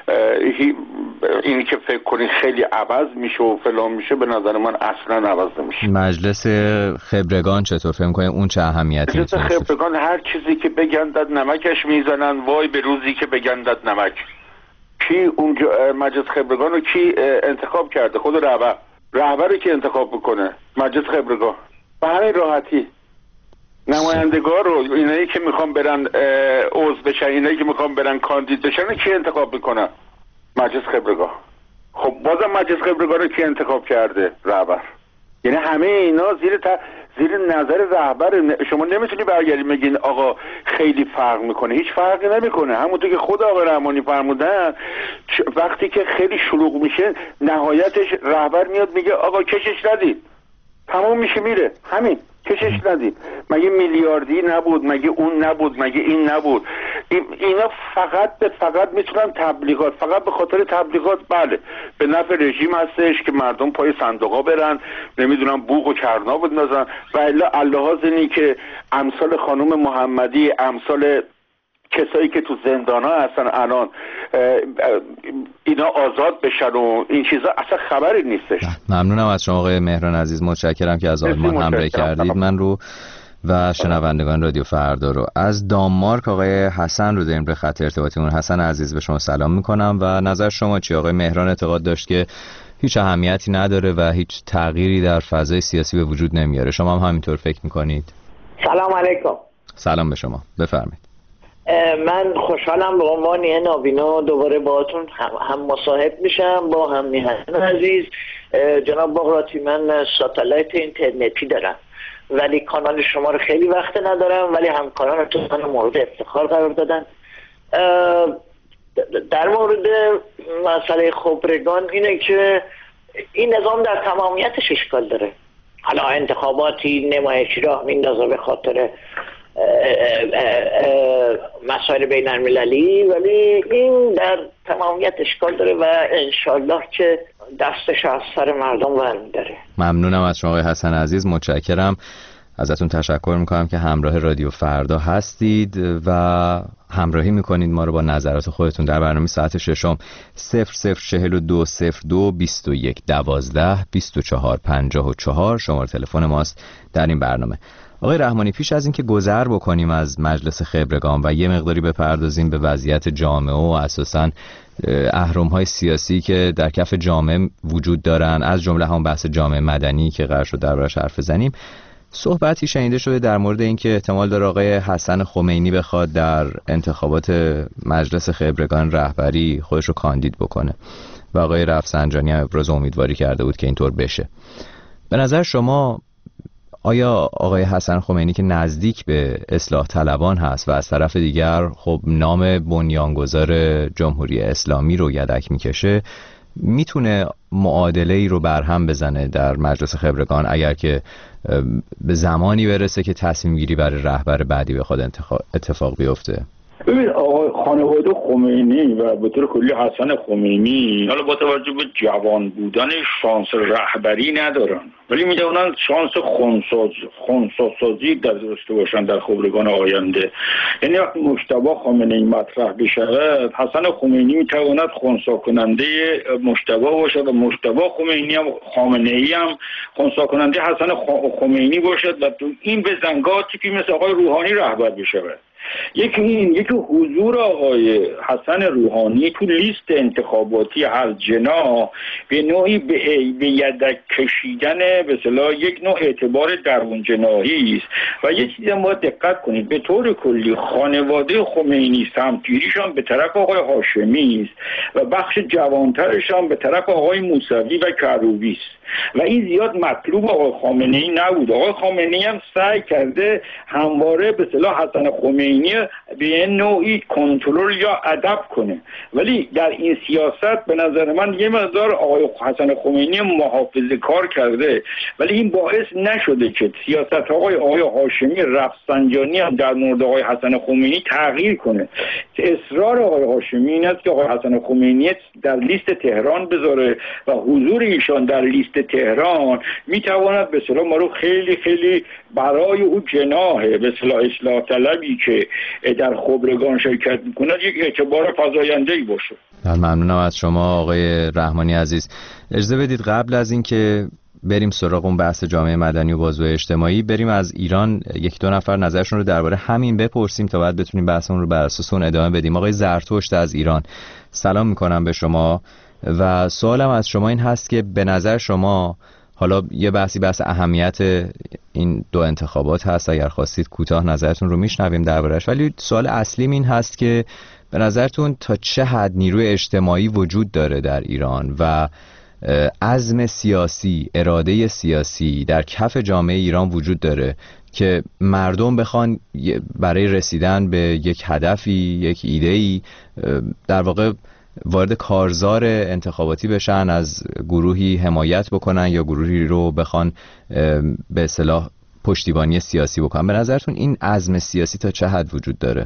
اینی که فکر کنید خیلی عوض میشه و فلان میشه به نظر من اصلا عوض نمیشه. مجلس خبرگان چطور فکر می‌کنید اون چه اهمیتی مجلس خبرگان هر چیزی که بگندد نمکش میزنن، وای به روزی که بگندد نمک. کی اونجا مجلس خبرگان رو کی انتخاب کرده؟ خود رهبری که انتخاب بکنه مجلس خبرگان به همین راحتی. نمایندگان رو اینایی که میخوان برن عضو بشن، اینایی که میخوان برن کاندید بشن کی انتخاب میکنن؟ مجلس خبرگان. خب بازم مجلس خبرگان رو کی انتخاب کرده؟ رهبر. یعنی همه اینا زیر نظر رهبر. شما نمیتونی برگردی بگین آقا خیلی فرق میکنه. هیچ فرقی نمیکنه. همونطور که خود آقای رحمانی فرمودن وقتی که خیلی شلوغ میشه نهایتش رهبر میاد میگه آقا کشش ندید، تمام میشه میره. همین کشش ندید. مگه میلیاردی نبود؟ مگه اون نبود؟ مگه این نبود؟ اینا فقط میتونن تبلیغات، فقط به خاطر تبلیغات. بله به نفع رژیم هستش که مردم پای صندوقا برن، نمیدونم بوق و کرنا بندازن و الا اللحاظ اینی که امثال خانم محمدی، امثال کسایی که تو زندان ها هستن الان اینا آزاد بشن و این چیزا اصلا خبری نیستش. ممنونم از شما آقای مهران عزیز. متشکرم که از آلمان همراهی کردید من رو و شنوندگان رادیو فردا رو. از دانمارک آقای حسن رو داریم به خط ارتباطیمون. حسن عزیز به شما سلام میکنم و نظر شما چی؟ آقای مهران اعتقاد داشت که هیچ اهمیتی نداره و هیچ تغییری در فضای سیاسی به وجود نمیاره. شما هم همینطور فکر میکنید؟ سلام علیکم. سلام به شما. بفرمایید. من خوشحالم به عنوان یه نابینا دوباره باهاتون هم مصاحب میشم با هم میهن عزیز. جناب بغراتی من ساتلایت اینترنتی دارم ولی کانال شما رو خیلی وقت ندارم ولی همکارانتون من مورد افتخار قرار دادن. در مورد مسئله خبرگان اینه که این نظام در تمامیتش اشکال داره. حالا انتخاباتی نمایشی راه میندازه به خاطر مسائل بین المللی ولی این در تمامیت اشکال داره و انشالله که دستش از سر مردم برمی‌داره. ممنونم از شما آقای حسن عزیز. متشکرم ازتون. تشکر میکنم که همراه رادیو فردا هستید و همراهی میکنید ما رو با نظرات خودتون در برنامه ساعت 6. 0042 02 21 12 24 54 شماره تلفن ماست در این برنامه. آقای رحمانی، پیش از اینکه گذر بکنیم از مجلس خبرگان و یه مقداری بپردازیم به وضعیت جامعه و اساساً اهرم‌های سیاسی که در کف جامعه وجود دارن، از جمله هم بحث جامعه مدنی که قرار شد دربارش حرف بزنیم، صحبتی شنیده شده در مورد اینکه احتمال داره آقای حسن خمینی بخواد در انتخابات مجلس خبرگان رهبری خودش رو کاندید بکنه و آقای رفسنجانی هم ابراز امیدواری کرده بود که اینطور بشه. به نظر شما آیا آقای حسن خمینی که نزدیک به اصلاح طلبان هست و از طرف دیگر خب نام بنیانگذار جمهوری اسلامی رو یدک میکشه، میتونه معادله‌ای رو برهم بزنه در مجلس خبرگان اگر که به زمانی برسه که تصمیم گیری برای رهبر بعدی بخواد اتفاق بیفته؟ ببین آقای خانواده خمینی و به طور کلی حسن خمینی حالا با توجه به جوان بودن شانس رهبری ندارن، ولی میتونن شانس خنثی‌سازی داشته باشن در خبرگان آینده. یعنی وقتی مجتبی خامنه‌ای مطرح بشه، حسن خمینی میتواند خنثی کننده مجتبی باشد و مجتبی خامنه‌ای هم خنثی کننده حسن خمینی باشد و تو این بزنگاتی که مثل آقای روحانی رهبر بشه. یکی حضور آقای حسن روحانی تو لیست انتخاباتی الجنا به نوعی به یدک کشیدن به اصطلاح یک نوع اعتبار درون جناحی است و یه چیزی ما دقت کنید، به طور کلی خانواده خمینی سمتگیریشان به طرف آقای هاشمی است و بخش جوانترشان به طرف آقای موسوی و کروبی است و این زیاد مطلوب آقای خامنه‌ای نبود. آقای خامنه‌ای هم سعی کرده همواره به اصطلاح حسن خمینی به نوعی کنترل یا ادب کنه، ولی در این سیاست به نظر من یه مقدار آقای حسن خمینی محافظه کار کرده، ولی این باعث نشده که سیاست آقای هاشمی رفسنجانی هم در مورد آقای حسن خمینی تغییر کنه. اصرار آقای هاشمی این است که آقای حسن خمینی در لیست تهران بذاره و حضور ایشان در لیست تهران میتواند به اصطلاح ما رو خیلی خیلی برای او جناح به اصلاح طلبی که در خبرگان شرکت میکنه یک اعتبار فزاینده‌ای باشه. ممنونم از شما آقای رحمانی عزیز. اجازه بدید قبل از اینکه بریم سراغ اون بحث جامعه مدنی و بازو اجتماعی، بریم از ایران یک دو نفر نظرشون رو درباره همین بپرسیم تا بعد بتونیم بحثمون رو بر اساس اون ادامه بدیم. آقای زرتشت از ایران، سلام میکنم به شما و سوالم از شما این هست که به نظر شما، حالا یه بحث اهمیت این دو انتخابات هست، اگر خواستید کوتاه نظرتون رو میشنویم دربارش، ولی سوال اصلیم این هست که به نظرتون تا چه حد نیروی اجتماعی وجود داره در ایران و عزم سیاسی، اراده سیاسی در کف جامعه ایران وجود داره که مردم بخوان برای رسیدن به یک هدفی، یک ایده‌ای در واقع وارد کارزار انتخاباتی بشن، از گروهی حمایت بکنن یا گروهی رو بخوان به اصطلاح پشتیبانی سیاسی بکنن. به نظرتون این عزم سیاسی تا چه حد وجود داره؟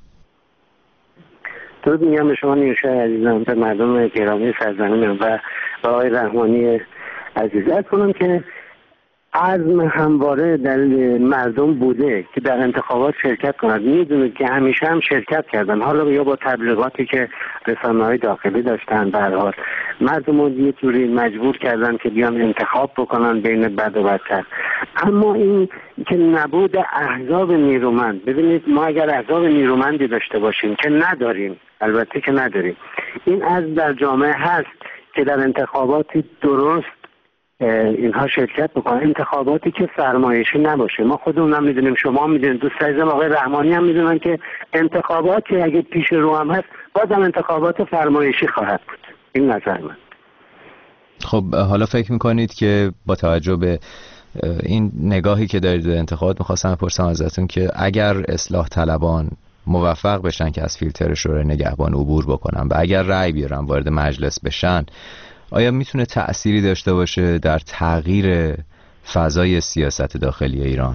درود میگم به شما نیوشا عزیزم، به مردم گرامی سرزمینم و آقای رحمانی عزیز. عرض کنم که عزم همواره در مردم بوده که در انتخابات شرکت کنند. میدونید که همیشه هم شرکت کردن، حالا یا با تبلیغاتی که رسانه‌های داخلی داشتن، به هر حال مردم رو یه جوری مجبور کردن که بیان انتخاب بکنن بین بد و بدتر. اما این که نبود احزاب نیرومند، ببینید ما اگر احزاب نیرومندی داشته باشیم که نداریم، البته که نداریم، این عزم در جامعه هست که در انتخاباتی درست اینها شرکت بکنن، انتخاباتی که فرمایشی نباشه. ما خودمون هم میدونیم، شما هم میدونید، دوست عزیزم آقای رحمانی هم میدونن که انتخاباتی اگه پیش رو هم هست بازم انتخابات فرمایشی خواهد بود. این نظر من. خب حالا فکر میکنید که با توجه به این نگاهی که دارید به انتخابات، میخواستم بپرسم ازتون که اگر اصلاح طلبان موفق بشن که از فیلتر شورای نگهبان عبور بکنن و اگر رأی بیارن وارد مجلس بشن، آیا میتونه تأثیری داشته باشه در تغییر فضای سیاست داخلی ایران؟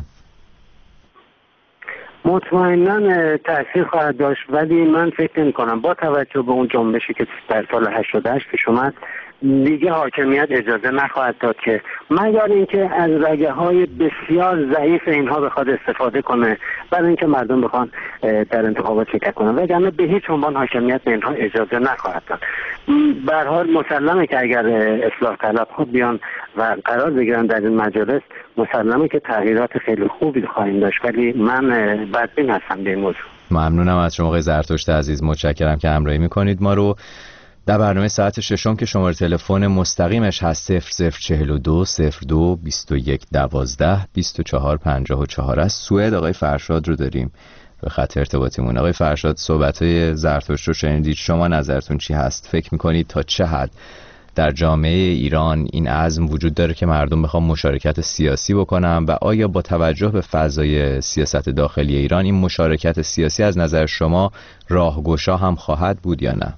مطمئناً تأثیر خواهد داشت، ولی من فکر نمی‌کنم با توجه به اون جنبشی که در سال 88 پیش اومد دیگه حاکمیت اجازه نخواهد داد که مگر اینکه از رگه‌های بسیار ضعیف اینها بخواد استفاده کنه برای اینکه مردم بخوان در انتخابات شرکت کنن، وگرنه به هیچ عنوان حاکمیت به اینها اجازه نخواهد داد. به هر حال مسلمه که اگر اصلاح طلب خود بیان و قرار بگیرن در این مجالس، مسلمه که تغییرات خیلی خوبی خواهیم داشت. ولی من بدبین هستم به این موضوع. ممنونم از شما آقای زرتشت عزیز، متشکرم که همراهی میکنید ما رو. در برنامه ساعت ششم که شماره تلفن مستقیمش هست 0042 02 21 12 24 54 است. سوئد آقای فرشاد رو داریم به خط ارتباطیمون. آقای فرشاد، صحبت‌های زرتشت رو شنیدید، شما نظرتون چی هست؟ فکر میکنید تا چه حد در جامعه ایران این عزم وجود داره که مردم بخوام مشارکت سیاسی بکنن و آیا با توجه به فضای سیاست داخلی ایران این مشارکت سیاسی از نظر شما راهگشا هم خواهد بود یا نه؟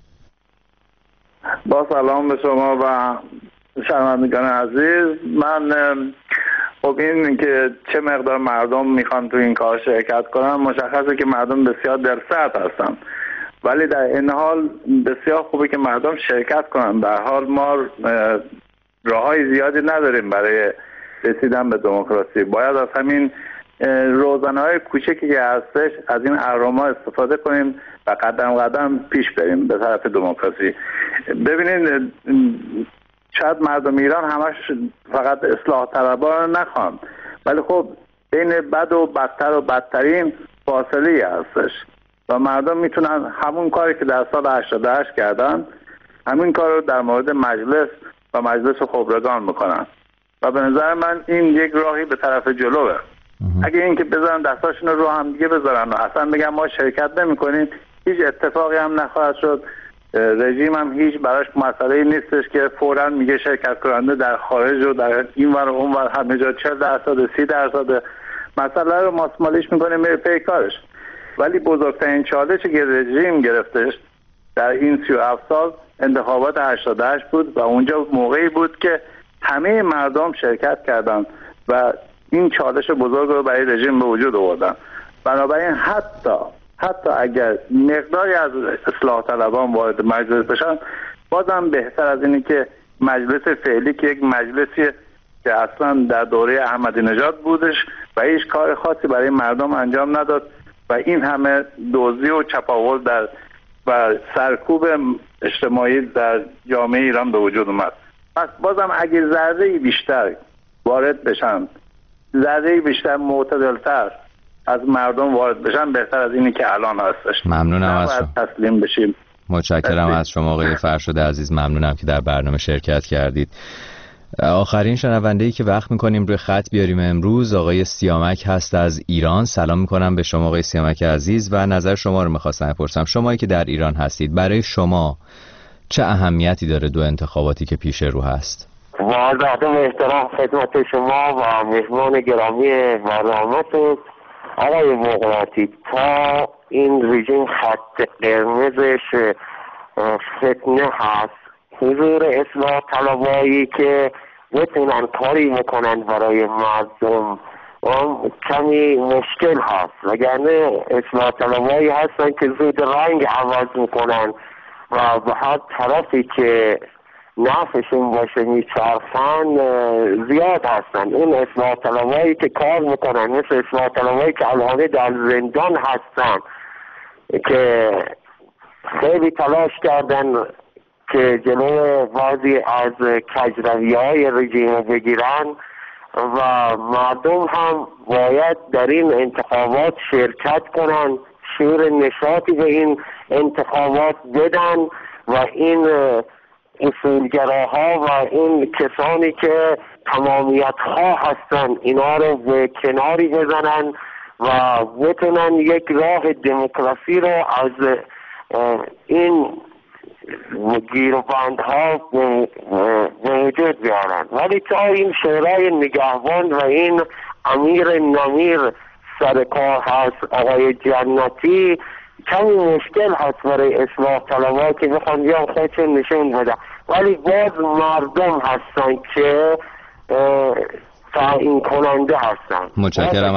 با سلام به شما و شنوندگان عزیز. من خب این که چه مقدار مردم میخوان تو این کار شرکت کنن مشخصه که مردم بسیار دلسرد هستن، ولی در این حال بسیار خوبه که مردم شرکت کنن. در حال ما راههای زیادی نداریم برای رسیدن به دموکراسی. باید از همین روزنه‌های کوچکی که هستش از این اهرم‌ها استفاده کنیم و قدم قدم پیش بریم به طرف دموکراسی. ببینید شاید مردم ایران همش فقط اصلاح طلبان نخوان، ولی خب بین بد و بدتر و بدترین فاصله هستش و مردم میتونن همون کاری که در سال 88 کردن همین کار رو در مورد مجلس و مجلس خبرگان میکنن و به نظر من این یک راهی به طرف جلوه. اگه این که بذارن دستاشون رو هم دیگه بذارن و اصلا بگن ما شرکت نمی‌کنیم، هیچ اتفاقی هم نخواهد شد. رژیم هم هیچ براش مسئله نیستش که فوراً میگه شرکت کننده در خارج و در این ور و اون ور همه جا 40% 30% مسئله رو ماسمالیش میکنه میره پی کارش. ولی بزرگترین چالشی که رژیم گرفتش در این 37 سال انتخابات 88 بود و اونجا موقعی بود که همه مردم شرکت کردند و این چالش بزرگ رو برای رژیم به وجود آوردن. بنابراین حتی اگر مقداری از اصلاح طلبان وارد مجلس بشن بازم بهتر از اینی که مجلس فعلی که یک مجلسی که اصلا در دوره احمدی نژاد بودش و هیچ کار خاصی برای مردم انجام نداد و این همه دزدی و چپاول و سرکوب اجتماعی در جامعه ایران به وجود اومد. پس بازم اگر ذره‌ای بیشتر وارد بشن، ذره‌ای بیشتر معتدل‌تر از مردم وارد بشن بهتر از اینی که الان هستش. ممنونم از شما. تسلیم بشیم. متشکرم از شما آقای فرشاد عزیز، ممنونم که در برنامه شرکت کردید. آخرین شنونده‌ای که وقت می‌کنیم روی خط بیاریم امروز آقای سیامک هست از ایران. سلام می‌کنم به شما آقای سیامک عزیز و نظر شما رو می‌خواستم بپرسم. شمایی که در ایران هستید برای شما چه اهمیتی داره دو انتخاباتی که پیش رو هست؟ با عرض احترام خدمت شما و مهمان گرامی برنامه‌تون آقای مقراطی، تا این رژیم خط قرمزش فتنه هست، حضور اصلاح طلبایی که بتونن کاری بکنن برای مردم کمی مشکل هست، وگرنه اصلاح طلبایی هستن که زود رنگ عوض میکنن و به هر طرفی که نفعشون باشه میچرخن زیاد هستن. این اصلاح طلبایی که کار میکنن مثل اصلاح طلبایی که الان در زندان هستن که خیلی تلاش کردن که جلوی بعضی از کجروی‌های رژیم رو بگیرن و مردم هم باید در این انتخابات شرکت کنن، شور نشاطی به این انتخابات بدن و این اصولگراها و این کسانی که تمامیت ها هستن اینا رو به کناری بزنن و بتونن یک راه دموکراسی رو از این گیروبندها به وجود بیارن. ولی تا این شورای نگهبان و این امیر نمیر سر کار هست آقای جنتی، کمی مشکل هست برای اصلاح طلبها که بخوان بیان خودشون نشون بدن، ولی باز مردم هستن که تعیین کننده هستن. متشکرم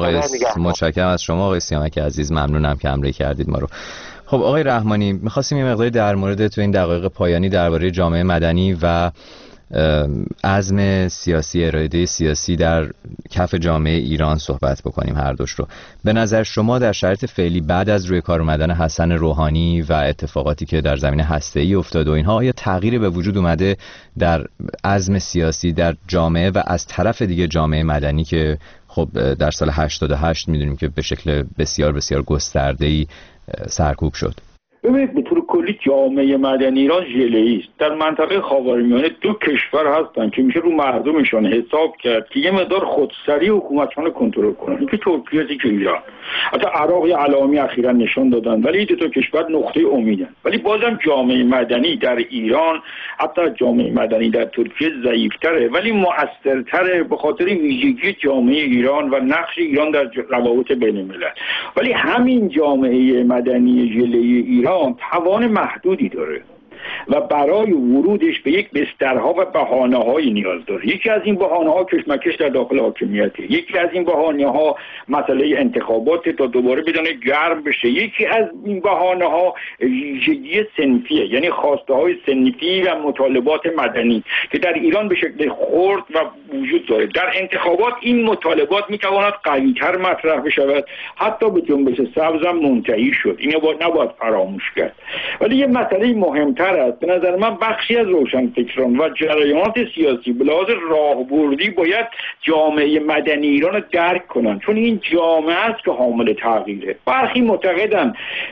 از شما آقای سیامک عزیز، ممنونم که همراهی کردید ما رو. خب آقای رحمانی، می‌خواستیم یه مقداری در مورد تو این دقایق پایانی درباره جامعه مدنی و عزم سیاسی، اراده سیاسی در کف جامعه ایران صحبت بکنیم هر دوش رو. به نظر شما در شرایط فعلی بعد از روی کار اومدن حسن روحانی و اتفاقاتی که در زمینه هسته‌ای افتاد و اینها، آیا تغییری به وجود اومده در عزم سیاسی در جامعه و از طرف دیگه جامعه مدنی که خب در سال 88 میدونیم که به شکل بسیار بسیار گسترده‌ای سرکوب شد؟ ببینید به طور کلی جامعه مدنی ایران ژله‌ای است. در منطقه خاورمیانه دو کشور هستن که میشه رو مردمشون حساب کرد که یه مقدار خودسری حکومتشون کنترل کنن، یکی ترکیه است که ایران. حتی عراق یه علائمی اخیراً نشون دادن، ولی این دو تا کشور نقطه امیدن. ولی بازم جامعه مدنی در ایران، حتی جامعه مدنی در ترکیه ضعیف‌تره ولی مؤثرتره به خاطر ویژگی جامعه ایران و نقش ایران در روابط بین‌الملل. ولی همین جامعه مدنی ژله‌ای ایران توان محدودی داره و برای ورودش به یک بسترها و بهانه‌های نیاز داره. یکی از این بهانه‌ها کشمکش در داخل حاکمیته، یکی از این بهانه‌ها مسئله انتخابات تا دوباره بدون گرم بشه، یکی از این بهانه‌ها ویژگی صنفیه، یعنی خواسته‌های صنفی و مطالبات مدنی که در ایران به شکل خرد و وجود داره. در انتخابات این مطالبات می‌تواند قوی‌تر مطرح بشود، حتی به جنبش سبز هم منتهی شد. اینو نباید فراموش کرد. ولی یه مسئله مهمتر است به نظر من، بخشی از روشنفکران و جریانات سیاسی به لحاظ راهبردی باید جامعه مدنی ایران رو درک کنن، چون این جامعه است که حامل تغییره. برخی معتقدن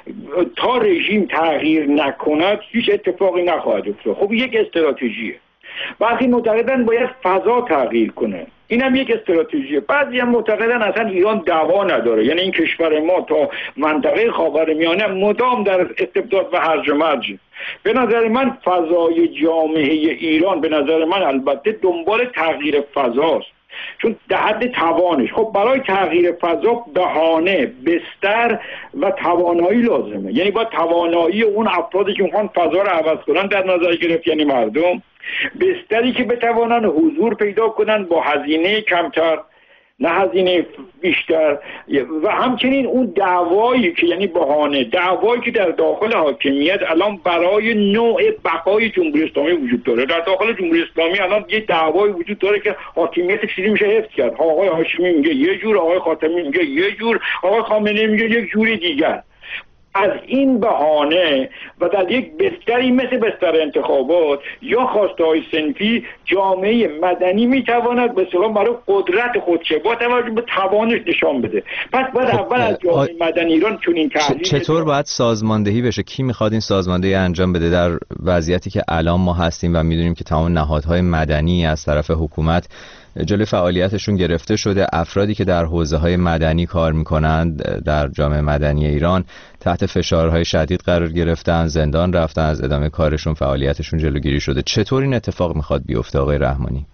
تا رژیم تغییر نکند هیچ اتفاقی نخواهد افتاد. خب یک استراتژیه. برخی معتقدن باید فضا تغییر کنه، اینم یک استراتژیه. بعضی هم معتقدن اصلا ایران دوا نداره، یعنی این کشور ما تا منطقه خاورمیانه مدام در استبداد و هرج و مرج. به نظر من فضای جامعه ایران به نظر من البته دنبال تغییر فضاست، چون در حد توانش. خب برای تغییر فضا بهانه، بستر و توانایی لازمه، یعنی باید توانایی اون افرادی که میخوان فضا رو عوض کنن در نظر گرفت، یعنی مردم، بستری که بتوانن حضور پیدا کنن با هزینه کمتر نه هزینه بیشتر، و همچنین اون دعوایی که یعنی بهانه، دعوایی که در داخل حاکمیت الان برای نوع بقای جمهوری اسلامی وجود داره. در داخل جمهوری اسلامی الان یه دعوایی وجود داره که حاکمیت چیزی میشه حفظ کرد. آقای هاشمی میگه یه جور، آقای خاتمی میگه یه جور، آقای خامنه‌ای میگه یک جوری دیگر. از این بهانه و در یک بستری مثل بستر انتخابات یا خواسته‌های صنفی، جامعه مدنی میتواند به اصطلاح برای قدرت خودشه با توجه به توانش نشان بده. پس باید اول از جامعه مدنی ایران چون این تحلیل چطور باید سازماندهی بشه؟ کی میخواد این سازماندهی انجام بده در وضعیتی که الان ما هستیم و میدونیم که تمام نهادهای مدنی از طرف حکومت جلوی فعالیتشون گرفته شده؟ افرادی که در حوزه‌های مدنی کار می‌کنند در جامعه مدنی ایران تحت فشارهای شدید قرار گرفتن، زندان رفتن، از ادامه کارشون، فعالیتشون جلوگیری شده. چطور این اتفاق میخواد بیفته آقای رحمانی؟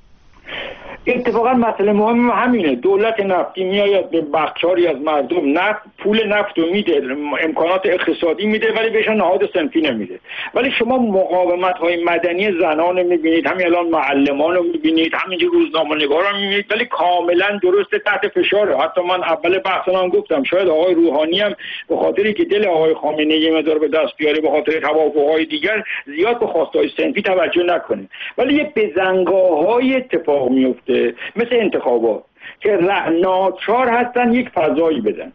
اتفاقا مسئله مهم همینه. دولت نفتی میآید به بخشاری از مردم نفت، پول نفت رو میده، امکانات اقتصادی میده، ولی بهشون نهاد صنفی نمیده. ولی شما مقاومت‌های مدنی زنان رو میبینید، همین الان معلمان رو میبینید، همین روزنامه‌نگارا رو میبینید، ولی کاملا درسته تحت فشاره. حتی من اول بحثم گفتم شاید آقای روحانی هم به خاطری که دل آقای خامنه‌ای مدار به دست بیاره، به خاطر توافق‌های دیگر زیاد به خواستهای صنفی توجه نکنه. ولی یه بزنگاه‌های اتفاق میفته مثل انتخابات که ناچار هستن یک فضایی بدن.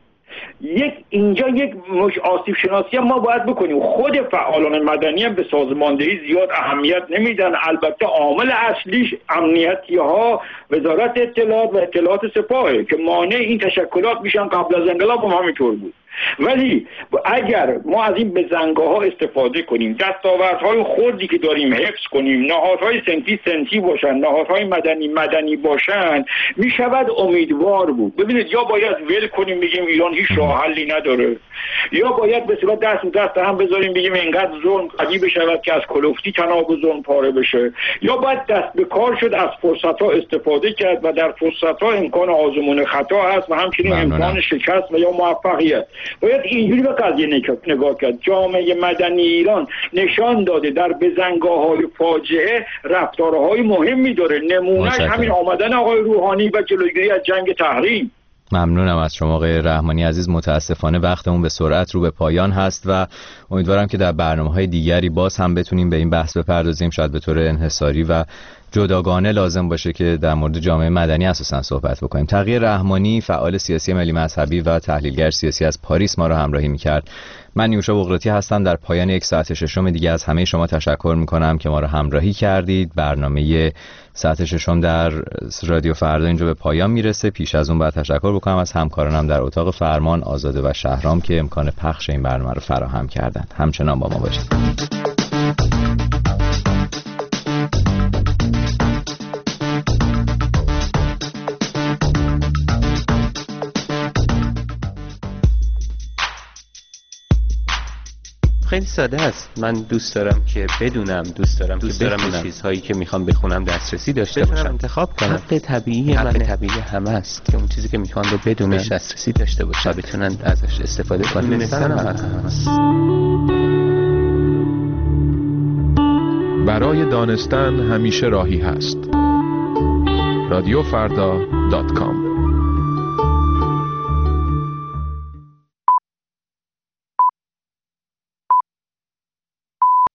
اینجا یک آسیب شناسی هم ما باید بکنیم. خود فعالان مدنی هم به سازماندهی زیاد اهمیت نمیدن. البته عامل اصلیش امنیتی ها، وزارت اطلاعات و اطلاعات سپاهه که مانع این تشکلات میشن. قبل از انقلاب هم همینطور بود. ولی اگر ما از این بزنگاه‌ها استفاده کنیم، دستاوردهای خردی که داریم حفظ کنیم، نهادهای صنفی باشن، نهادهای مدنی باشن، میشود امیدوار بود. ببینید یا باید ول کنیم بگیم ایران هیچ راه حلی نداره، یا باید به اصطلاح دست هم بذاریم بگیم اینقدر ظلم قوی بشود که از کلفتی تناب ظلم پاره بشه، یا باید دست به کار شد، از فرصت‌ها استفاده کرد و در فرصت‌ها امکان آزمون خطا هست و همچنین امکان شکست و یا موفقیت. باید اینجوری به قضیه نگاه کرد. جامعه مدنی ایران نشان داده در بزنگاه‌های فاجعه رفتارهای مهمی داره. نمونهش همین آمدن آقای روحانی و جلوگیری از جنگ تحریم. ممنونم از شما آقای رحمانی عزیز. متاسفانه وقتمون به سرعت رو به پایان هست و امیدوارم که در برنامه‌های دیگری باز هم بتونیم به این بحث بپردازیم، شاید به طور انحصاری و جداگانه لازم باشه که در مورد جامعه مدنی اساساً صحبت بکنیم. تقی رحمانی، فعال سیاسی ملی مذهبی و تحلیلگر سیاسی از پاریس ما رو همراهی می‌کرد. من نیوشا بقراتی هستم. در پایان یک ساعت ششم دیگه از همه شما تشکر می‌کنم که ما رو همراهی کردید. برنامه ساعت ششم در رادیو فردا اینجا به پایان میرسه. پیش از اون باید تشکر بکنم از همکارانم در اتاق فرمان، آزاده و شهرام، که امکان پخش این برنامه رو فراهم کردند. همچنان با ما باشید. خیلی ساده است. من دوست دارم که بدونم، دوست دارم به چیزهایی که میخوام بخونم دسترسی داشته باشم، انتخاب کنم. حق طبیعی همه است که اون چیزی که میخوام رو بدونم، دسترسی داشته باشم و بتونن ازش استفاده کنن. برای دانستن همیشه راهی هست. رادیوفردا.com